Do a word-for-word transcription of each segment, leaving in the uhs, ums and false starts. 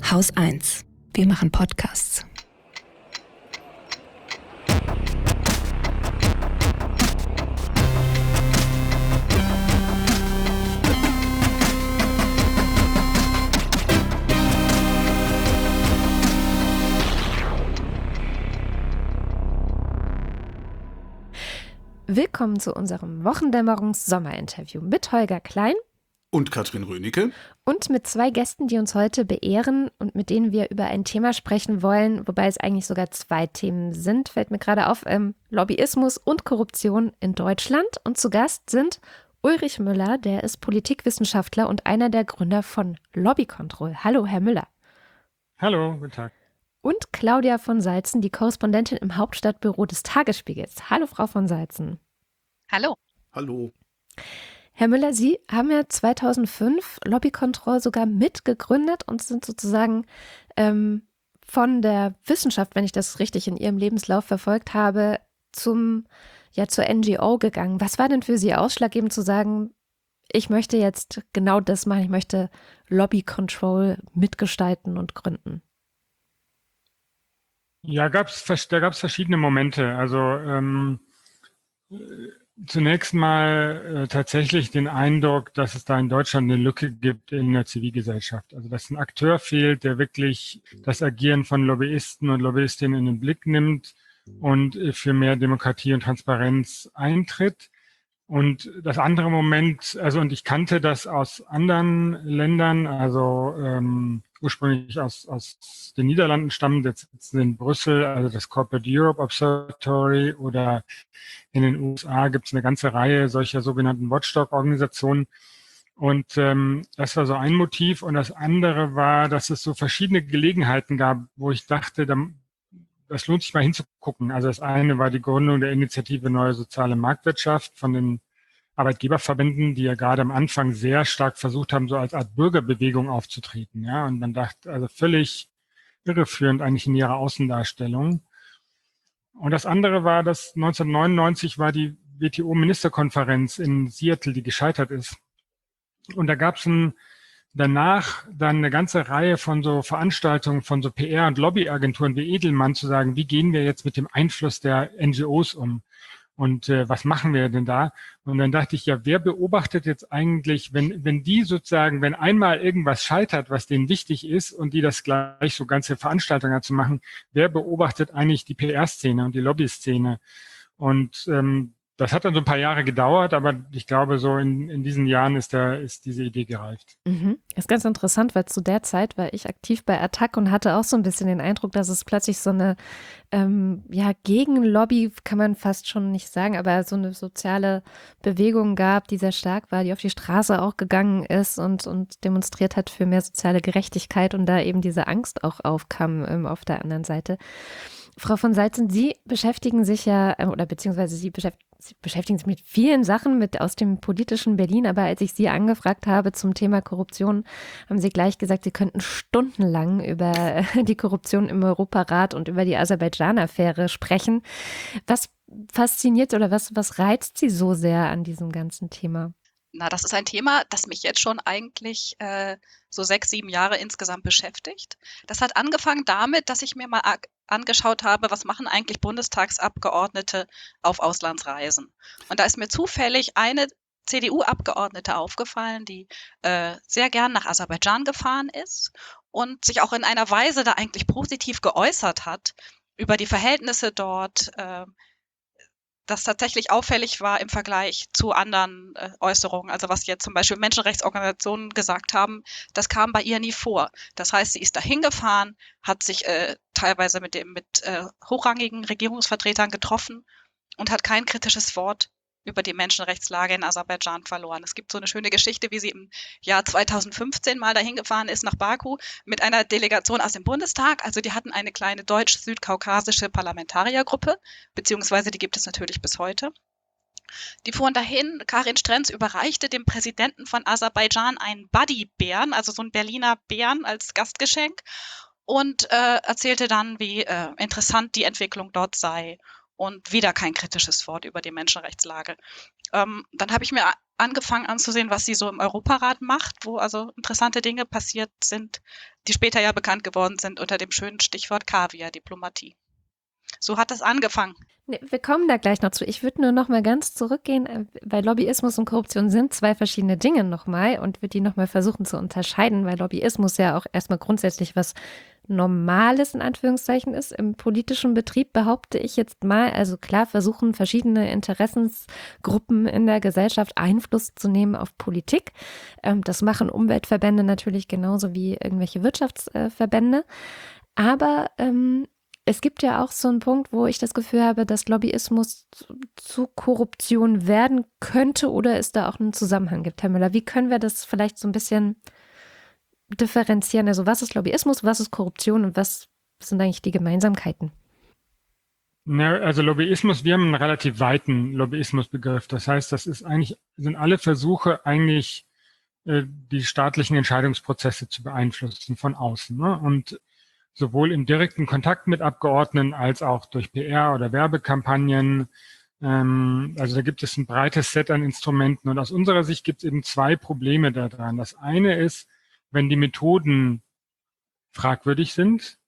Haus eins. Wir machen Podcasts. Willkommen zu unserem Wochendämmerungs-Sommerinterview mit Holger Klein und Katrin Rönecke und mit zwei Gästen, die uns heute beehren und mit denen wir über ein Thema sprechen wollen, wobei es eigentlich sogar zwei Themen sind, fällt mir gerade auf, ähm, Lobbyismus und Korruption in Deutschland. Und zu Gast sind Ulrich Müller, der ist Politikwissenschaftler und einer der Gründer von Lobby Control. Hallo, Herr Müller. Hallo, guten Tag. Und Claudia von Salzen, die Korrespondentin im Hauptstadtbüro des Tagesspiegels. Hallo, Frau von Salzen. Hallo. Hallo. Herr Müller, Sie haben ja zweitausendfünf Lobby Control sogar mitgegründet und sind sozusagen ähm, von der Wissenschaft, wenn ich das richtig in Ihrem Lebenslauf verfolgt habe, zum ja zur N G O gegangen. Was war denn für Sie ausschlaggebend zu sagen, ich möchte jetzt genau das machen, ich möchte Lobby Control mitgestalten und gründen? Ja, gab's, da gab es verschiedene Momente. Also ähm, zunächst mal äh, tatsächlich den Eindruck, dass es da in Deutschland eine Lücke gibt in der Zivilgesellschaft. Also dass ein Akteur fehlt, der wirklich das Agieren von Lobbyisten und Lobbyistinnen in den Blick nimmt und äh, für mehr Demokratie und Transparenz eintritt. Und das andere Moment, also und ich kannte das aus anderen Ländern, also ähm, ursprünglich aus, aus den Niederlanden stammend, jetzt sitzen in Brüssel, also das Corporate Europe Observatory, oder in den U S A gibt es eine ganze Reihe solcher sogenannten Watchdog-Organisationen. Und ähm, das war so ein Motiv. Und das andere war, dass es so verschiedene Gelegenheiten gab, wo ich dachte, da, das lohnt sich mal hinzugucken. Also das eine war die Gründung der Initiative Neue Soziale Marktwirtschaft von den Arbeitgeberverbänden, die ja gerade am Anfang sehr stark versucht haben, so als Art Bürgerbewegung aufzutreten. Ja, und man dachte, also völlig irreführend eigentlich in ihrer Außendarstellung. Und das andere war, dass neunzehnhundertneunundneunzig war die W T O-Ministerkonferenz in Seattle, die gescheitert ist. Und da gab es ein danach dann eine ganze Reihe von so Veranstaltungen von so P R- und Lobbyagenturen wie Edelmann zu sagen, wie gehen wir jetzt mit dem Einfluss der N G Os um? Und äh, was machen wir denn da? Und dann dachte ich, ja, wer beobachtet jetzt eigentlich, wenn wenn die sozusagen, wenn einmal irgendwas scheitert, was denen wichtig ist und die das gleich so ganze Veranstaltungen zu machen, wer beobachtet eigentlich die P R-Szene und die Lobby-Szene? Und ähm, das hat dann so ein paar Jahre gedauert, aber ich glaube, so in, in diesen Jahren ist, der, ist diese Idee gereift. Mhm. Ist ganz interessant, weil zu der Zeit war ich aktiv bei Attac und hatte auch so ein bisschen den Eindruck, dass es plötzlich so eine ähm, ja, Gegenlobby, kann man fast schon nicht sagen, aber so eine soziale Bewegung gab, die sehr stark war, die auf die Straße auch gegangen ist und, und demonstriert hat für mehr soziale Gerechtigkeit und da eben diese Angst auch aufkam ähm, auf der anderen Seite. Frau von Salzen, Sie beschäftigen sich ja, oder beziehungsweise Sie, beschäft, Sie beschäftigen sich mit vielen Sachen mit aus dem politischen Berlin, aber als ich Sie angefragt habe zum Thema Korruption, haben Sie gleich gesagt, Sie könnten stundenlang über die Korruption im Europarat und über die Aserbaidschan-Affäre sprechen. Was fasziniert oder was, was reizt Sie so sehr an diesem ganzen Thema? Na, das ist ein Thema, das mich jetzt schon eigentlich äh, so sechs, sieben Jahre insgesamt beschäftigt. Das hat angefangen damit, dass ich mir mal a- angeschaut habe, was machen eigentlich Bundestagsabgeordnete auf Auslandsreisen. Und da ist mir zufällig eine C D U-Abgeordnete aufgefallen, die äh, sehr gern nach Aserbaidschan gefahren ist und sich auch in einer Weise da eigentlich positiv geäußert hat über die Verhältnisse dort, äh, das tatsächlich auffällig war im Vergleich zu anderen äh, Äußerungen. Also was jetzt zum Beispiel Menschenrechtsorganisationen gesagt haben, das kam bei ihr nie vor. Das heißt, sie ist da hingefahren, hat sich äh, teilweise mit dem mit äh, hochrangigen Regierungsvertretern getroffen und hat kein kritisches Wort über die Menschenrechtslage in Aserbaidschan verloren. Es gibt so eine schöne Geschichte, wie sie im Jahr zweitausendfünfzehn mal dahin gefahren ist nach Baku mit einer Delegation aus dem Bundestag. Also die hatten eine kleine deutsch-südkaukasische Parlamentariergruppe, beziehungsweise die gibt es natürlich bis heute. Die fuhren dahin, Karin Strenz überreichte dem Präsidenten von Aserbaidschan einen Buddy-Bären, also so einen Berliner Bären als Gastgeschenk, und äh, erzählte dann, wie äh, interessant die Entwicklung dort sei. Und wieder kein kritisches Wort über die Menschenrechtslage. Ähm, dann habe ich mir angefangen anzusehen, was sie so im Europarat macht, wo also interessante Dinge passiert sind. die später ja bekannt geworden sind unter dem schönen Stichwort Kaviar-Diplomatie. So hat es angefangen. Nee, wir kommen da gleich noch zu. Ich würde nur noch mal ganz zurückgehen, weil Lobbyismus und Korruption sind zwei verschiedene Dinge nochmal und würde die nochmal versuchen zu unterscheiden, weil Lobbyismus ja auch erstmal grundsätzlich was Normales in Anführungszeichen ist. Im politischen Betrieb behaupte ich jetzt mal, also klar versuchen verschiedene Interessensgruppen in der Gesellschaft Einfluss zu nehmen auf Politik. Das machen Umweltverbände natürlich genauso wie irgendwelche Wirtschaftsverbände. Aber ähm, es gibt ja auch so einen Punkt, wo ich das Gefühl habe, dass Lobbyismus zu, zu Korruption werden könnte oder es da auch einen Zusammenhang gibt. Herr Müller, wie können wir das vielleicht so ein bisschen differenzieren? Also was ist Lobbyismus, was ist Korruption und was sind eigentlich die Gemeinsamkeiten? Ja, also Lobbyismus, wir haben einen relativ weiten Lobbyismusbegriff. Das heißt, das ist eigentlich, sind alle Versuche eigentlich, äh, die staatlichen Entscheidungsprozesse zu beeinflussen von außen, ne? Und sowohl im direkten Kontakt mit Abgeordneten als auch durch P R oder Werbekampagnen. Ähm, also da gibt es ein breites Set an Instrumenten. Und aus unserer Sicht gibt es eben zwei Probleme daran. Das eine ist, wenn die Methoden fragwürdig sind.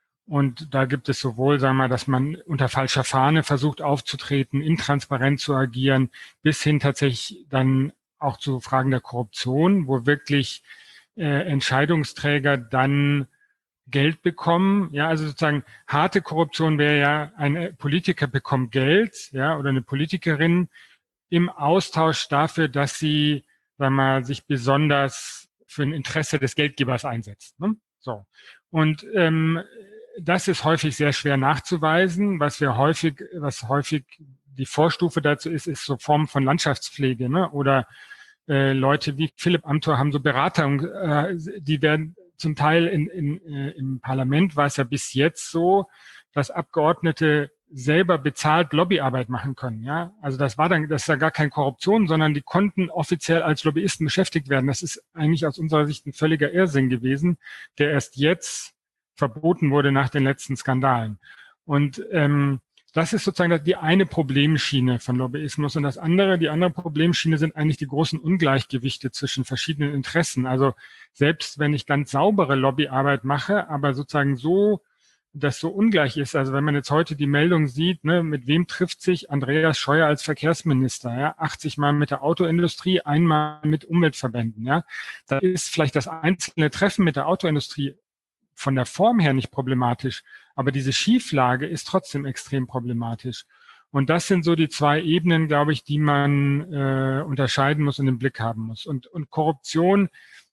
Und da gibt es sowohl, sagen wir mal, dass man unter falscher Fahne versucht aufzutreten, intransparent zu agieren, bis hin tatsächlich dann auch zu Fragen der Korruption, wo wirklich äh, Entscheidungsträger dann Geld bekommen, ja, also sozusagen harte Korruption wäre ja, ein Politiker bekommt Geld, ja, oder eine Politikerin im Austausch dafür, dass sie, sagen wir mal, sich besonders für ein Interesse des Geldgebers einsetzt, ne? So. Und ähm, das ist häufig sehr schwer nachzuweisen. Was wir häufig, was häufig die Vorstufe dazu ist, ist so Formen von Landschaftspflege, ne? Oder äh, Leute wie Philipp Amthor haben so Beratung, äh, die werden zum Teil in, in, äh, im Parlament war es ja bis jetzt so, dass Abgeordnete selber bezahlt Lobbyarbeit machen können. Ja, also das war dann, das ist ja gar keine Korruption, sondern die konnten offiziell als Lobbyisten beschäftigt werden. Das ist eigentlich aus unserer Sicht ein völliger Irrsinn gewesen, der erst jetzt verboten wurde nach den letzten Skandalen. Und ähm, das ist sozusagen die eine Problemschiene von Lobbyismus. Und das andere, die andere Problemschiene sind eigentlich die großen Ungleichgewichte zwischen verschiedenen Interessen. Also selbst wenn ich ganz saubere Lobbyarbeit mache, aber sozusagen so, dass so ungleich ist. Also wenn man jetzt heute die Meldung sieht, ne, mit wem trifft sich Andreas Scheuer als Verkehrsminister? Ja, achtzig Mal mit der Autoindustrie, einmal mit Umweltverbänden. Ja, da ist vielleicht das einzelne Treffen mit der Autoindustrie von der Form her nicht problematisch, aber diese Schieflage ist trotzdem extrem problematisch. Und das sind so die zwei Ebenen, glaube ich, die man äh, unterscheiden muss und im Blick haben muss. Und, und Korruption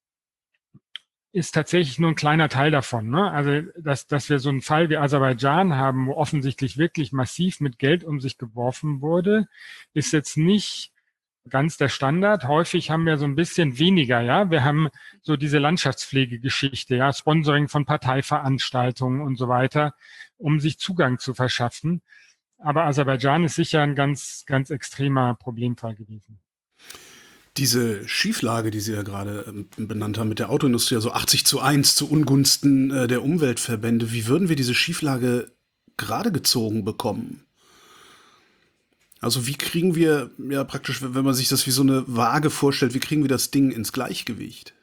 ist tatsächlich nur ein kleiner Teil davon, ne? Also, dass, dass wir so einen Fall wie Aserbaidschan haben, wo offensichtlich wirklich massiv mit Geld um sich geworfen wurde, ist jetzt nicht ganz der Standard. Häufig haben wir so ein bisschen weniger, ja. Wir haben so diese Landschaftspflegegeschichte, ja, Sponsoring von Parteiveranstaltungen und so weiter, um sich Zugang zu verschaffen. Aber Aserbaidschan ist sicher ein ganz, ganz extremer Problemfall gewesen. Diese Schieflage, die Sie ja gerade ähm, benannt haben mit der Autoindustrie, also achtzig zu eins zu Ungunsten äh, der Umweltverbände, wie würden wir diese Schieflage gerade gezogen bekommen? Also wie kriegen wir, ja praktisch, wenn man sich das wie so eine Waage vorstellt, wie kriegen wir das Ding ins Gleichgewicht?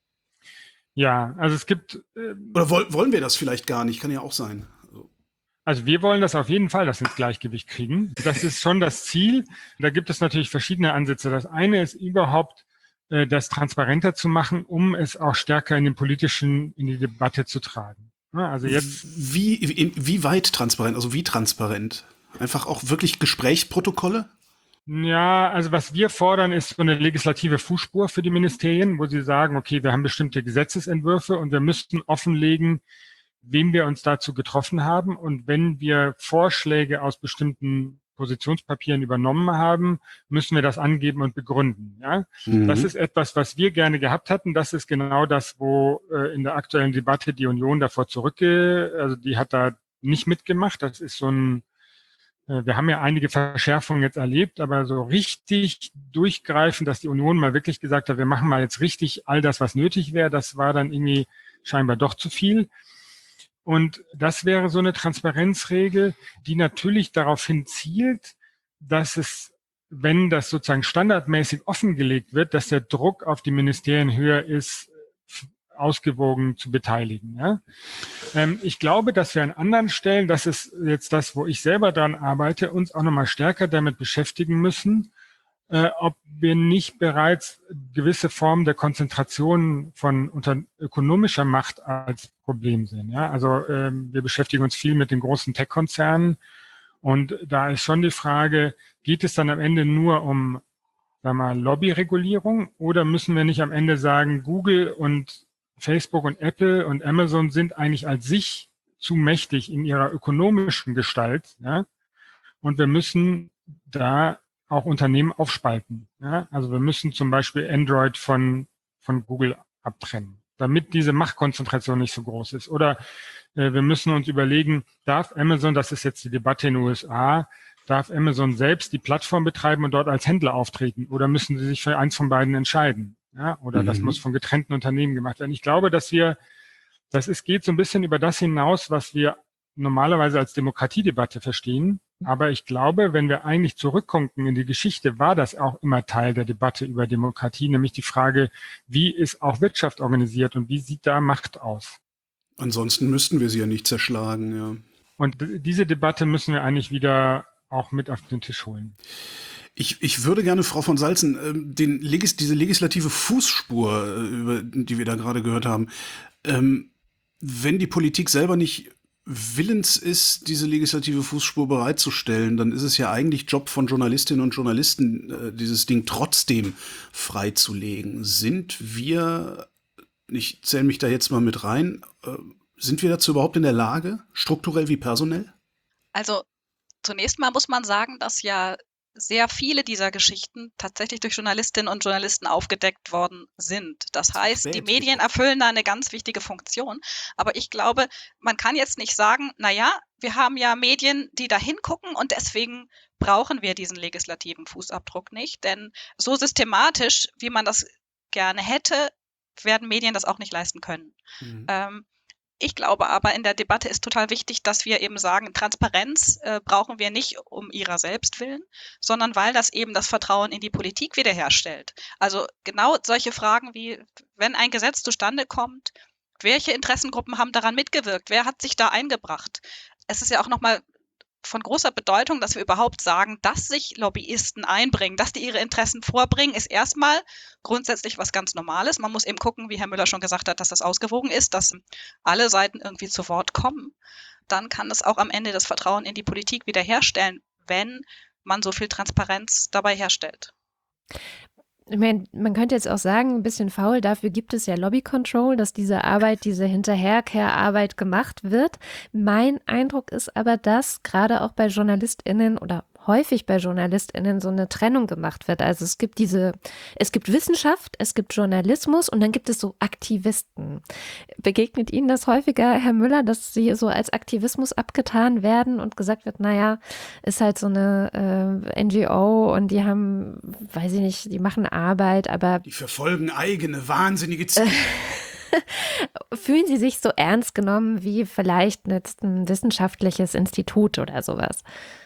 Ja, also es gibt... Äh, Oder woll, wollen wir das vielleicht gar nicht? Kann ja auch sein. Also, also wir wollen das auf jeden Fall, das ins Gleichgewicht kriegen. Das ist schon das Ziel. Da gibt es natürlich verschiedene Ansätze. Das eine ist überhaupt, äh, das transparenter zu machen, um es auch stärker in den politischen, in die Debatte zu tragen. Ja, also jetzt... Wie, wie, wie weit transparent, also wie transparent? Einfach auch wirklich Gesprächsprotokolle? Ja, also was wir fordern, ist so eine legislative Fußspur für die Ministerien, wo sie sagen, okay, wir haben bestimmte Gesetzesentwürfe und wir müssten offenlegen, wem wir uns dazu getroffen haben. Und wenn wir Vorschläge aus bestimmten Positionspapieren übernommen haben, müssen wir das angeben und begründen. Ja, Mhm. das ist etwas, was wir gerne gehabt hatten. Das ist genau das, wo äh, in der aktuellen Debatte die Union davor zurückge, also die hat da nicht mitgemacht. Das ist so ein Wir haben ja einige Verschärfungen jetzt erlebt, aber so richtig durchgreifend, dass die Union mal wirklich gesagt hat, wir machen mal jetzt richtig all das, was nötig wäre, das war dann irgendwie scheinbar doch zu viel. Und das wäre so eine Transparenzregel, die natürlich darauf hin zielt, dass es, wenn das sozusagen standardmäßig offengelegt wird, dass der Druck auf die Ministerien höher ist, ausgewogen zu beteiligen. Ja? Ähm, ich glaube, dass wir an anderen Stellen, das ist jetzt das, wo ich selber dran arbeite, uns auch nochmal stärker damit beschäftigen müssen, äh, ob wir nicht bereits gewisse Formen der Konzentration von unter ökonomischer Macht als Problem sehen. Ja? Also ähm, wir beschäftigen uns viel mit den großen Tech-Konzernen und da ist schon die Frage, geht es dann am Ende nur um, sagen wir mal, Lobbyregulierung oder müssen wir nicht am Ende sagen, Google und Facebook und Apple und Amazon sind eigentlich als sich zu mächtig in ihrer ökonomischen Gestalt, ja? Und wir müssen da auch Unternehmen aufspalten. Ja? Also wir müssen zum Beispiel Android von, von Google abtrennen, damit diese Machtkonzentration nicht so groß ist. Oder äh, wir müssen uns überlegen, darf Amazon, das ist jetzt die Debatte in den U S A, darf Amazon selbst die Plattform betreiben und dort als Händler auftreten? Oder müssen sie sich für eins von beiden entscheiden? Ja? Oder mhm. das muss von getrennten Unternehmen gemacht werden. Ich glaube, dass wir, das ist, geht so ein bisschen über das hinaus, was wir normalerweise als Demokratiedebatte verstehen. Aber ich glaube, wenn wir eigentlich zurückgucken in die Geschichte, war das auch immer Teil der Debatte über Demokratie, nämlich die Frage, wie ist auch Wirtschaft organisiert und wie sieht da Macht aus? Ansonsten müssten wir sie ja nicht zerschlagen, ja. Und diese Debatte müssen wir eigentlich wieder auch mit auf den Tisch holen. Ich, ich würde gerne, Frau von Salzen, ähm, den Legis, diese legislative Fußspur, äh, über die wir da gerade gehört haben, ähm, wenn die Politik selber nicht willens ist, diese legislative Fußspur bereitzustellen, dann ist es ja eigentlich Job von Journalistinnen und Journalisten, äh, dieses Ding trotzdem freizulegen. Sind wir, ich zähle mich da jetzt mal mit rein, äh, sind wir dazu überhaupt in der Lage, strukturell wie personell? Also zunächst mal muss man sagen, dass ja sehr viele dieser Geschichten tatsächlich durch Journalistinnen und Journalisten aufgedeckt worden sind. Das heißt, die Medien erfüllen da eine ganz wichtige Funktion. Aber ich glaube, man kann jetzt nicht sagen, na ja, wir haben ja Medien, die da hingucken und deswegen brauchen wir diesen legislativen Fußabdruck nicht. Denn so systematisch, wie man das gerne hätte, werden Medien das auch nicht leisten können. Mhm. Ähm, Ich glaube aber, in der Debatte ist total wichtig, dass wir eben sagen, Transparenz äh, brauchen wir nicht um ihrer selbst willen, sondern weil das eben das Vertrauen in die Politik wiederherstellt. Also genau solche Fragen wie, wenn ein Gesetz zustande kommt, welche Interessengruppen haben daran mitgewirkt? Wer hat sich da eingebracht? Es ist ja auch nochmal von großer Bedeutung, dass wir überhaupt sagen, dass sich Lobbyisten einbringen, dass die ihre Interessen vorbringen, ist erstmal grundsätzlich was ganz Normales. Man muss eben gucken, wie Herr Müller schon gesagt hat, dass das ausgewogen ist, dass alle Seiten irgendwie zu Wort kommen. Dann kann es auch am Ende das Vertrauen in die Politik wiederherstellen, wenn man so viel Transparenz dabei herstellt. Ich meine, man könnte jetzt auch sagen, ein bisschen faul, dafür gibt es ja Lobby Control, dass diese Arbeit, diese Hinterherkehrarbeit gemacht wird. Mein Eindruck ist aber, dass gerade auch bei JournalistInnen oder häufig bei JournalistInnen so eine Trennung gemacht wird. Also es gibt diese, es gibt Wissenschaft, es gibt Journalismus und dann gibt es so Aktivisten. Begegnet Ihnen das häufiger, Herr Müller, dass Sie so als Aktivismus abgetan werden und gesagt wird, naja, ist halt so eine äh, N G O und die haben, weiß ich nicht, die machen Arbeit, aber die verfolgen eigene wahnsinnige Ziele. Fühlen Sie sich so ernst genommen wie vielleicht jetzt ein wissenschaftliches Institut oder sowas?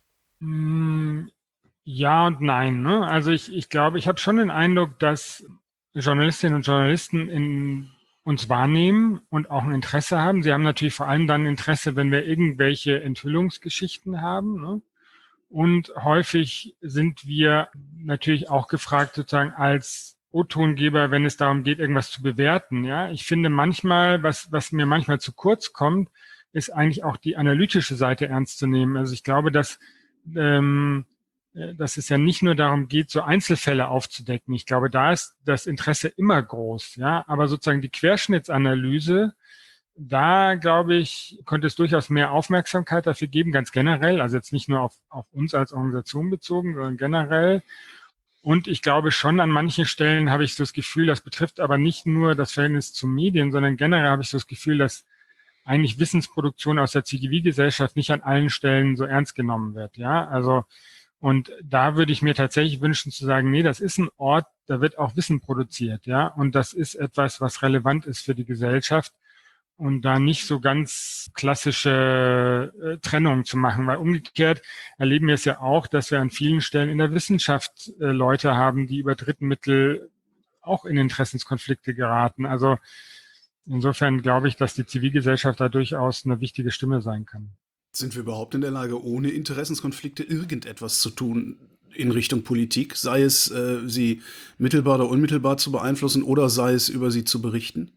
Ja und nein. Ne? Also ich, ich glaube, ich habe schon den Eindruck, dass Journalistinnen und Journalisten in uns wahrnehmen und auch ein Interesse haben. Sie haben natürlich vor allem dann Interesse, wenn wir irgendwelche Enthüllungsgeschichten haben. Ne? Und häufig sind wir natürlich auch gefragt, sozusagen als O-Tongeber, wenn es darum geht, irgendwas zu bewerten. Ja, ich finde manchmal, was, was mir manchmal zu kurz kommt, ist eigentlich auch die analytische Seite ernst zu nehmen. Also ich glaube, dass Ähm, dass es ja nicht nur darum geht, so Einzelfälle aufzudecken. Ich glaube, da ist das Interesse immer groß, ja. Aber sozusagen die Querschnittsanalyse, da glaube ich, könnte es durchaus mehr Aufmerksamkeit dafür geben, ganz generell. Also jetzt nicht nur auf, auf uns als Organisation bezogen, sondern generell. Und ich glaube schon, an manchen Stellen habe ich so das Gefühl, das betrifft aber nicht nur das Verhältnis zu Medien, sondern generell habe ich so das Gefühl, dass eigentlich Wissensproduktion aus der Zivilgesellschaft nicht an allen Stellen so ernst genommen wird, ja, also und da würde ich mir tatsächlich wünschen zu sagen, nee, das ist ein Ort, da wird auch Wissen produziert, ja, und das ist etwas, was relevant ist für die Gesellschaft und da nicht so ganz klassische äh, Trennung zu machen, weil umgekehrt erleben wir es ja auch, dass wir an vielen Stellen in der Wissenschaft äh, Leute haben, die über Drittmittel auch in Interessenskonflikte geraten, also Insofern glaube ich, dass die Zivilgesellschaft da durchaus eine wichtige Stimme sein kann. Sind wir überhaupt in der Lage, ohne Interessenskonflikte irgendetwas zu tun in Richtung Politik, sei es äh, sie mittelbar oder unmittelbar zu beeinflussen oder sei es über sie zu berichten?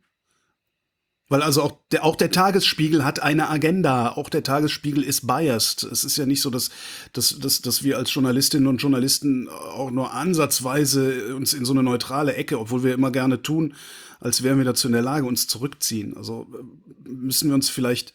Weil also auch der, auch der Tagesspiegel hat eine Agenda, auch der Tagesspiegel ist biased. Es ist ja nicht so, dass, dass, dass, dass wir als Journalistinnen und Journalisten auch nur ansatzweise uns in so eine neutrale Ecke, obwohl wir immer gerne tun, als wären wir dazu in der Lage, uns zurückziehen. Also äh, müssen wir uns vielleicht,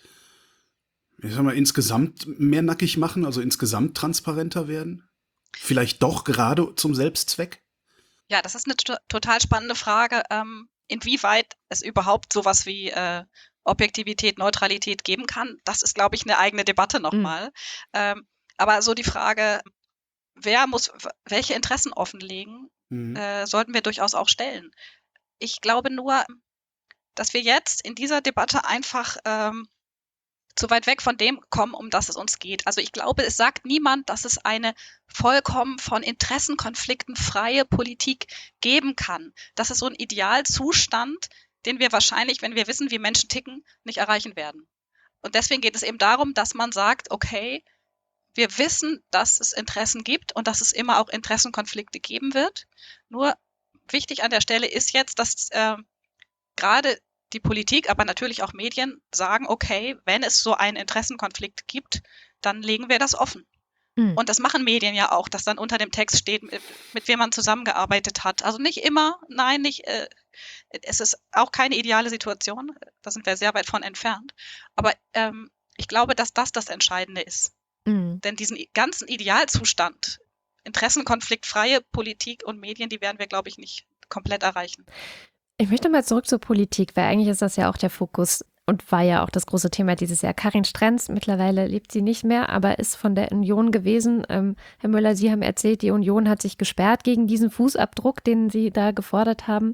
ich sag mal, insgesamt mehr nackig machen, also insgesamt transparenter werden? Vielleicht doch gerade zum Selbstzweck? Ja, das ist eine to total spannende Frage, ähm, inwieweit es überhaupt sowas wie äh, Objektivität, Neutralität geben kann. Das ist, glaube ich, eine eigene Debatte nochmal. Mhm. Ähm, aber so die Frage, wer muss welche Interessen offenlegen, mhm. äh, sollten wir durchaus auch stellen. Ich glaube nur, dass wir jetzt in dieser Debatte einfach ähm, zu weit weg von dem kommen, um das es uns geht. Also ich glaube, es sagt niemand, dass es eine vollkommen von Interessenkonflikten freie Politik geben kann. Das ist so ein Idealzustand, den wir wahrscheinlich, wenn wir wissen, wie Menschen ticken, nicht erreichen werden. Und deswegen geht es eben darum, dass man sagt, okay, wir wissen, dass es Interessen gibt und dass es immer auch Interessenkonflikte geben wird. Nur wichtig an der Stelle ist jetzt, dass äh, gerade die Politik, aber natürlich auch Medien sagen, okay, wenn es so einen Interessenkonflikt gibt, dann legen wir das offen. Mhm. Und das machen Medien ja auch, dass dann unter dem Text steht, mit, mit wem man zusammengearbeitet hat. Also nicht immer, nein, nicht, äh, es ist auch keine ideale Situation, da sind wir sehr weit von entfernt. Aber ähm, ich glaube, dass das das Entscheidende ist. Mhm. Denn diesen ganzen Idealzustand, interessenkonfliktfreie Politik und Medien, die werden wir, glaube ich, nicht komplett erreichen. Ich möchte mal zurück zur Politik, weil eigentlich ist das ja auch der Fokus und war ja auch das große Thema dieses Jahr. Karin Strenz, mittlerweile lebt sie nicht mehr, aber ist von der Union gewesen. Ähm, Herr Müller, Sie haben erzählt, die Union hat sich gesperrt gegen diesen Fußabdruck, den Sie da gefordert haben.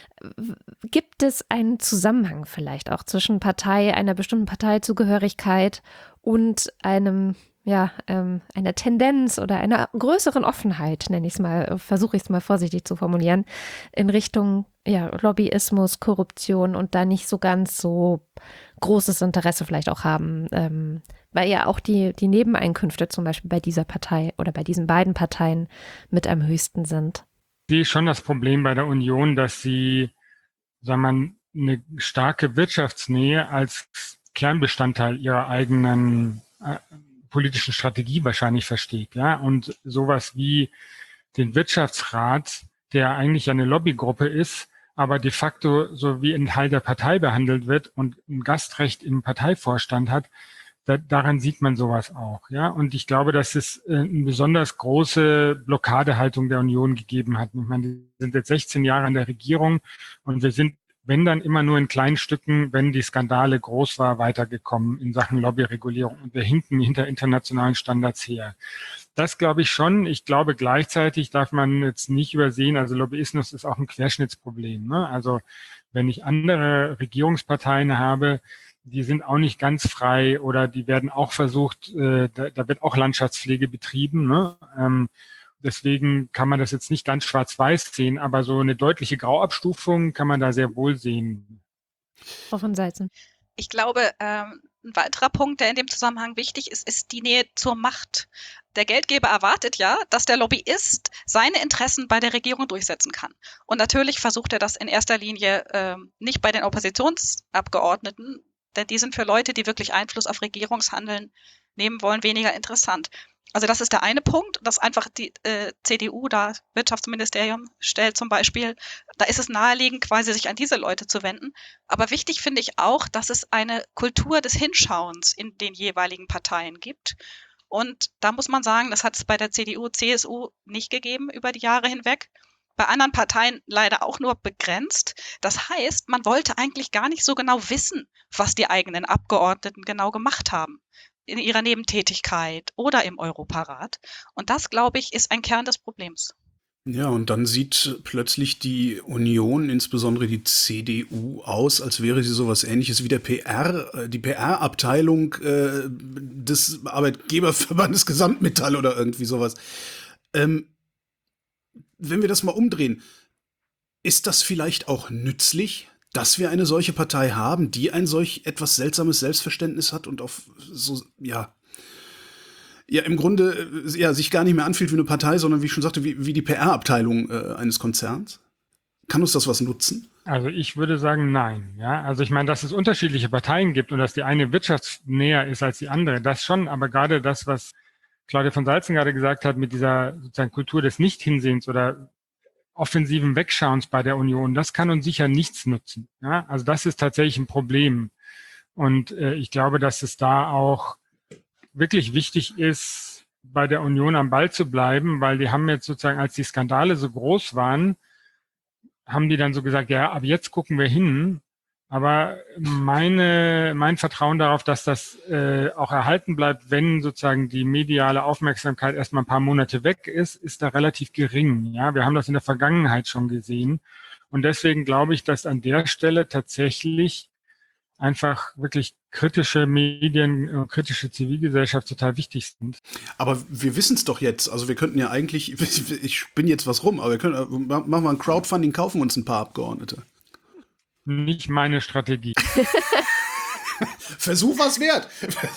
Gibt es einen Zusammenhang vielleicht auch zwischen Partei, einer bestimmten Parteizugehörigkeit und einem ja, ähm, einer Tendenz oder einer größeren Offenheit, nenne ich es mal, versuche ich es mal vorsichtig zu formulieren, in Richtung ja, Lobbyismus, Korruption und da nicht so ganz so großes Interesse vielleicht auch haben, ähm, weil ja auch die, die Nebeneinkünfte zum Beispiel bei dieser Partei oder bei diesen beiden Parteien mit am höchsten sind. Ich sehe schon das Problem bei der Union, dass sie, sagen wir mal, eine starke Wirtschaftsnähe als Kernbestandteil ihrer eigenen äh, politischen Strategie wahrscheinlich versteht, ja, und sowas wie den Wirtschaftsrat, der eigentlich eine Lobbygruppe ist, aber de facto so wie ein Teil der Partei behandelt wird und ein Gastrecht im Parteivorstand hat, da, daran sieht man sowas auch, ja, und ich glaube, dass es äh, eine besonders große Blockadehaltung der Union gegeben hat. Ich meine, wir sind jetzt sechzehn Jahre an der Regierung und wir sind, wenn dann immer nur in kleinen Stücken, wenn die Skandale groß war, weitergekommen in Sachen Lobbyregulierung. Und wir hinken hinter internationalen Standards her. Das glaube ich schon. Ich glaube, gleichzeitig darf man jetzt nicht übersehen, also Lobbyismus ist auch ein Querschnittsproblem, ne? Also wenn ich andere Regierungsparteien habe, die sind auch nicht ganz frei oder die werden auch versucht, äh, da, da wird auch Landschaftspflege betrieben, ne? Ähm, Deswegen kann man das jetzt nicht ganz schwarz-weiß sehen, aber so eine deutliche Grauabstufung kann man da sehr wohl sehen. Frau von Seizen. Ich glaube, ähm, ein weiterer Punkt, der in dem Zusammenhang wichtig ist, ist die Nähe zur Macht. Der Geldgeber erwartet ja, dass der Lobbyist seine Interessen bei der Regierung durchsetzen kann. Und natürlich versucht er das in erster Linie ähm, nicht bei den Oppositionsabgeordneten, denn die sind für Leute, die wirklich Einfluss auf Regierungshandeln nehmen wollen, weniger interessant. Also das ist der eine Punkt, dass einfach die äh, C D U, da Wirtschaftsministerium stellt zum Beispiel, da ist es naheliegend, quasi sich an diese Leute zu wenden. Aber wichtig finde ich auch, dass es eine Kultur des Hinschauens in den jeweiligen Parteien gibt. Und da muss man sagen, das hat es bei der C D U, C S U nicht gegeben über die Jahre hinweg. Bei anderen Parteien leider auch nur begrenzt. Das heißt, man wollte eigentlich gar nicht so genau wissen, was die eigenen Abgeordneten genau gemacht haben in ihrer Nebentätigkeit oder im Europarat. Und das, glaube ich, ist ein Kern des Problems. Ja, und dann sieht plötzlich die Union, insbesondere die C D U, aus, als wäre sie sowas Ähnliches wie der P R, die P R-Abteilung äh, des Arbeitgeberverbandes Gesamtmetall oder irgendwie sowas. Ähm, wenn wir das mal umdrehen, ist das vielleicht auch nützlich, dass wir eine solche Partei haben, die ein solch etwas seltsames Selbstverständnis hat und auf so, ja, ja, im Grunde äh, ja, sich gar nicht mehr anfühlt wie eine Partei, sondern wie ich schon sagte, wie, wie die P R-Abteilung äh, eines Konzerns? Kann uns das was nutzen? Also ich würde sagen, nein. Ja, also ich meine, dass es unterschiedliche Parteien gibt und dass die eine wirtschaftsnäher ist als die andere, das schon, aber gerade das, was Claudia von Salzen gerade gesagt hat, mit dieser sozusagen Kultur des Nicht-Hinsehens oder offensiven Wegschauens bei der Union, das kann uns sicher nichts nutzen. Ja, also das ist tatsächlich ein Problem. Und äh, ich glaube, dass es da auch wirklich wichtig ist, bei der Union am Ball zu bleiben, weil die haben jetzt sozusagen, als die Skandale so groß waren, haben die dann so gesagt, ja, ab jetzt gucken wir hin. Aber meine, mein Vertrauen darauf, dass das äh, auch erhalten bleibt, wenn sozusagen die mediale Aufmerksamkeit erstmal ein paar Monate weg ist, ist da relativ gering. Ja, wir haben das in der Vergangenheit schon gesehen. Und deswegen glaube ich, dass an der Stelle tatsächlich einfach wirklich kritische Medien, kritische Zivilgesellschaft total wichtig sind. Aber wir wissen es doch jetzt. Also wir könnten ja eigentlich, ich bin jetzt was rum, aber wir können, machen wir ein Crowdfunding, kaufen uns ein paar Abgeordnete. Nicht meine Strategie. Versuch was wert.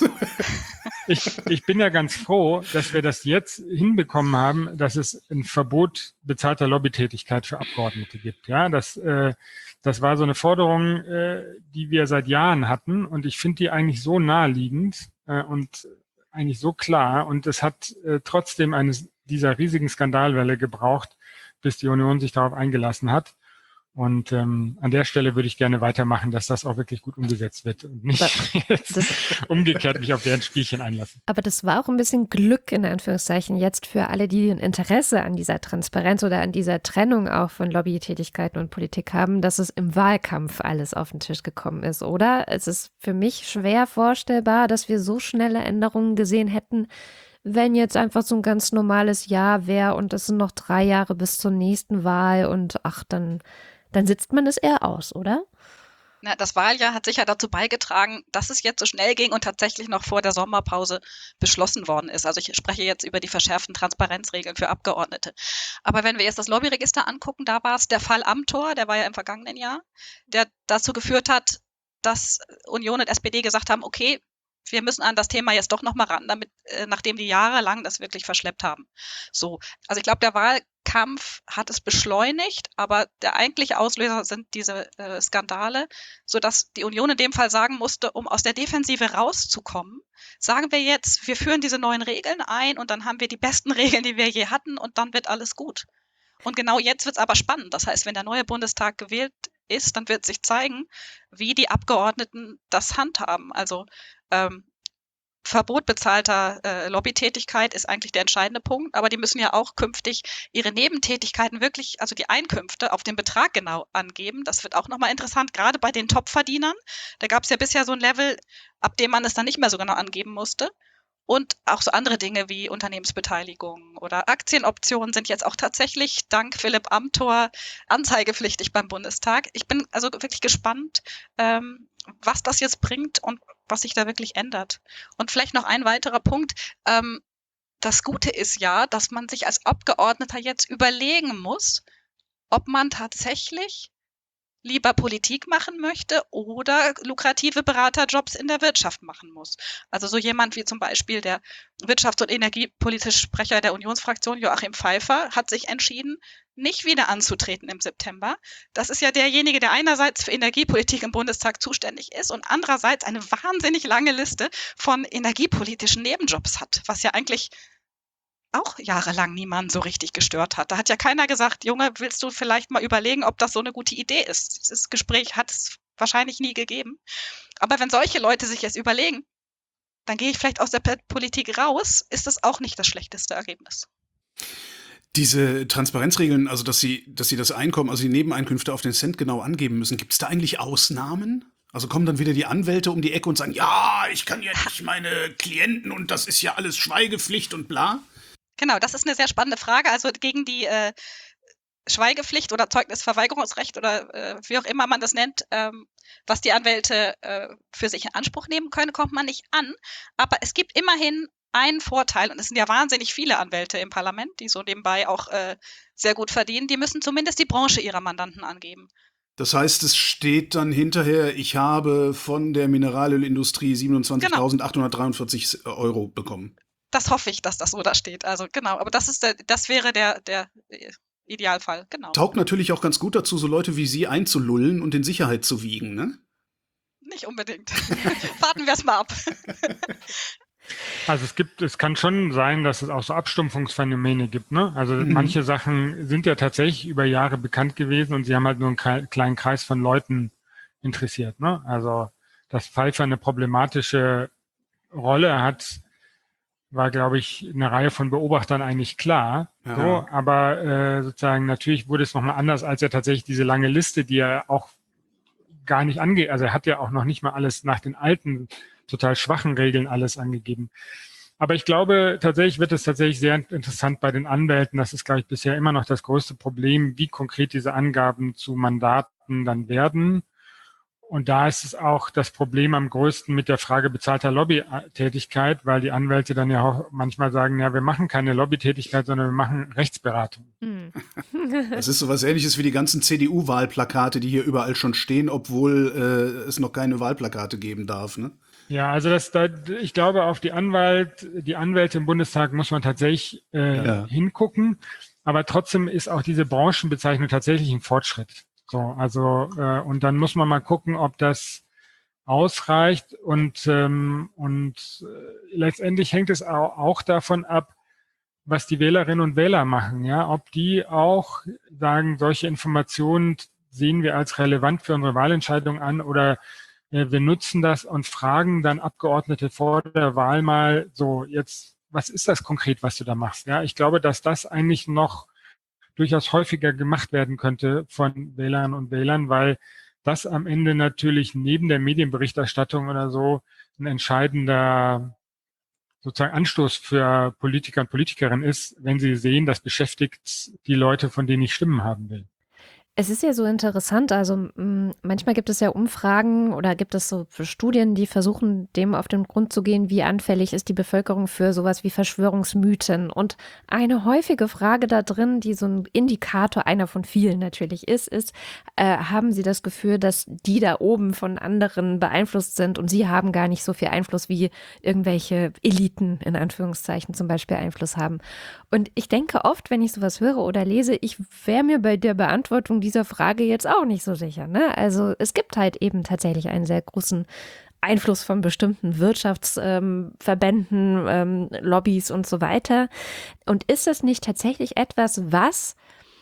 Ich, ich bin ja ganz froh, dass wir das jetzt hinbekommen haben, dass es ein Verbot bezahlter Lobbytätigkeit für Abgeordnete gibt. Ja, das, äh, das war so eine Forderung, äh, die wir seit Jahren hatten, und ich finde die eigentlich so naheliegend äh, und eigentlich so klar, und es hat äh, trotzdem eines dieser riesigen Skandalwelle gebraucht, bis die Union sich darauf eingelassen hat. Und ähm, an der Stelle würde ich gerne weitermachen, dass das auch wirklich gut umgesetzt wird und nicht jetzt umgekehrt mich auf deren Spielchen einlassen. Aber das war auch ein bisschen Glück in Anführungszeichen jetzt für alle, die ein Interesse an dieser Transparenz oder an dieser Trennung auch von Lobbytätigkeiten und Politik haben, dass es im Wahlkampf alles auf den Tisch gekommen ist, oder? Es ist für mich schwer vorstellbar, dass wir so schnelle Änderungen gesehen hätten, wenn jetzt einfach so ein ganz normales Jahr wäre und es sind noch drei Jahre bis zur nächsten Wahl und ach, dann dann sitzt man es eher aus, oder? Na, das Wahljahr hat sicher dazu beigetragen, dass es jetzt so schnell ging und tatsächlich noch vor der Sommerpause beschlossen worden ist. Also ich spreche jetzt über die verschärften Transparenzregeln für Abgeordnete. Aber wenn wir jetzt das Lobbyregister angucken, da war es der Fall Amthor, der war ja im vergangenen Jahr, der dazu geführt hat, dass Union und S P D gesagt haben, okay, wir müssen an das Thema jetzt doch nochmal ran, damit, äh, nachdem die jahrelang das wirklich verschleppt haben. So, also ich glaube, der Wahlkampf hat es beschleunigt, aber der eigentliche Auslöser sind diese äh, Skandale, sodass die Union in dem Fall sagen musste, um aus der Defensive rauszukommen, sagen wir jetzt, wir führen diese neuen Regeln ein und dann haben wir die besten Regeln, die wir je hatten, und dann wird alles gut. Und genau jetzt wird es aber spannend. Das heißt, wenn der neue Bundestag gewählt ist, dann wird sich zeigen, wie die Abgeordneten das handhaben. Also ähm, Verbot bezahlter äh, Lobbytätigkeit ist eigentlich der entscheidende Punkt, aber die müssen ja auch künftig ihre Nebentätigkeiten wirklich, also die Einkünfte auf den Betrag genau angeben. Das wird auch nochmal interessant, gerade bei den Topverdienern. Da gab es ja bisher so ein Level, ab dem man es dann nicht mehr so genau angeben musste. Und auch so andere Dinge wie Unternehmensbeteiligung oder Aktienoptionen sind jetzt auch tatsächlich dank Philipp Amthor anzeigepflichtig beim Bundestag. Ich bin also wirklich gespannt, ähm, was das jetzt bringt und was sich da wirklich ändert. Und vielleicht noch ein weiterer Punkt. Ähm, das Gute ist ja, dass man sich als Abgeordneter jetzt überlegen muss, ob man tatsächlich lieber Politik machen möchte oder lukrative Beraterjobs in der Wirtschaft machen muss. Also so jemand wie zum Beispiel der wirtschafts- und energiepolitische Sprecher der Unionsfraktion, Joachim Pfeiffer, hat sich entschieden, nicht wieder anzutreten im September. Das ist ja derjenige, der einerseits für Energiepolitik im Bundestag zuständig ist und andererseits eine wahnsinnig lange Liste von energiepolitischen Nebenjobs hat, was ja eigentlich auch jahrelang niemand so richtig gestört hat. Da hat ja keiner gesagt, Junge, willst du vielleicht mal überlegen, ob das so eine gute Idee ist? Dieses Gespräch hat es wahrscheinlich nie gegeben. Aber wenn solche Leute sich jetzt überlegen, dann gehe ich vielleicht aus der Politik raus, ist das auch nicht das schlechteste Ergebnis. Diese Transparenzregeln, also dass sie, dass sie das Einkommen, also die Nebeneinkünfte auf den Cent genau angeben müssen, gibt es da eigentlich Ausnahmen? Also kommen dann wieder die Anwälte um die Ecke und sagen, ja, ich kann ja nicht meine Klienten und das ist ja alles Schweigepflicht und bla? Genau, das ist eine sehr spannende Frage. Also gegen die äh, Schweigepflicht oder Zeugnisverweigerungsrecht oder äh, wie auch immer man das nennt, ähm, was die Anwälte äh, für sich in Anspruch nehmen können, kommt man nicht an. Aber es gibt immerhin einen Vorteil, und es sind ja wahnsinnig viele Anwälte im Parlament, die so nebenbei auch äh, sehr gut verdienen, die müssen zumindest die Branche ihrer Mandanten angeben. Das heißt, es steht dann hinterher, ich habe von der Mineralölindustrie siebenundzwanzigtausendachthundertdreiundvierzig Euro bekommen. Das hoffe ich, dass das so da steht. Also genau, aber das ist der, das wäre der, der Idealfall, genau. Taugt natürlich auch ganz gut dazu, so Leute wie Sie einzulullen und in Sicherheit zu wiegen, ne? Nicht unbedingt. Warten wir es mal ab. Also es gibt, es kann schon sein, dass es auch so Abstumpfungsphänomene gibt, ne? Also Mhm. manche Sachen sind ja tatsächlich über Jahre bekannt gewesen und sie haben halt nur einen kle- kleinen Kreis von Leuten interessiert, ne? Also, dass Pfeiffer eine problematische Rolle hat, war, glaube ich, eine Reihe von Beobachtern eigentlich klar. Ja. So, aber äh, sozusagen natürlich wurde es nochmal anders, als er tatsächlich diese lange Liste, die er auch gar nicht angeht, also er hat ja auch noch nicht mal alles nach den alten, total schwachen Regeln alles angegeben. Aber ich glaube, tatsächlich wird es tatsächlich sehr interessant bei den Anwälten. Das ist, glaube ich, bisher immer noch das größte Problem, wie konkret diese Angaben zu Mandaten dann werden. Und da ist es auch das Problem am größten mit der Frage bezahlter Lobbytätigkeit, weil die Anwälte dann ja auch manchmal sagen, ja, wir machen keine Lobbytätigkeit, sondern wir machen Rechtsberatung. Hm. Das ist so was Ähnliches wie die ganzen C D U-Wahlplakate, die hier überall schon stehen, obwohl äh, es noch keine Wahlplakate geben darf, ne? Ja, also das, da, ich glaube, auf die Anwalt, die Anwälte im Bundestag muss man tatsächlich äh, Ja. hingucken. Aber trotzdem ist auch diese Branchenbezeichnung tatsächlich ein Fortschritt. So, also äh, und dann muss man mal gucken, ob das ausreicht. Und ähm, und äh, letztendlich hängt es auch, auch davon ab, was die Wählerinnen und Wähler machen. Ja, ob die auch sagen, solche Informationen sehen wir als relevant für unsere Wahlentscheidung an oder wir nutzen das und fragen dann Abgeordnete vor der Wahl mal so, jetzt, was ist das konkret, was du da machst? Ja, ich glaube, dass das eigentlich noch durchaus häufiger gemacht werden könnte von Wählerinnen und Wählern, weil das am Ende natürlich neben der Medienberichterstattung oder so ein entscheidender sozusagen Anstoß für Politiker und Politikerinnen ist, wenn sie sehen, das beschäftigt die Leute, von denen ich Stimmen haben will. Es ist ja so interessant, also m, manchmal gibt es ja Umfragen oder gibt es so Studien, die versuchen, dem auf den Grund zu gehen, wie anfällig ist die Bevölkerung für sowas wie Verschwörungsmythen. Und eine häufige Frage da drin, die so ein Indikator, einer von vielen natürlich ist, ist, äh, haben Sie das Gefühl, dass die da oben von anderen beeinflusst sind und Sie haben gar nicht so viel Einfluss, wie irgendwelche Eliten in Anführungszeichen zum Beispiel Einfluss haben? Und ich denke oft, wenn ich sowas höre oder lese, ich wäre mir bei der Beantwortung dieser Frage jetzt auch nicht so sicher, ne? Also es gibt halt eben tatsächlich einen sehr großen Einfluss von bestimmten Wirtschaftsverbänden, ähm, ähm, Lobbys und so weiter. Und ist das nicht tatsächlich etwas, was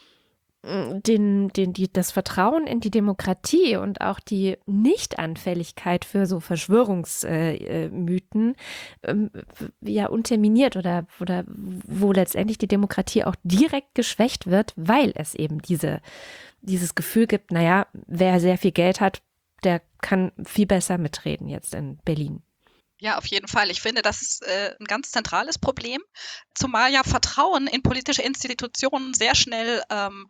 den, den, die, das Vertrauen in die Demokratie und auch die Nichtanfälligkeit für so Verschwörungsmythen äh, ähm, ja unterminiert oder, oder wo letztendlich die Demokratie auch direkt geschwächt wird, weil es eben diese, dieses Gefühl gibt, naja, wer sehr viel Geld hat, der kann viel besser mitreden jetzt in Berlin. Ja, auf jeden Fall. Ich finde, das ist äh, ein ganz zentrales Problem, zumal ja Vertrauen in politische Institutionen sehr schnell ähm,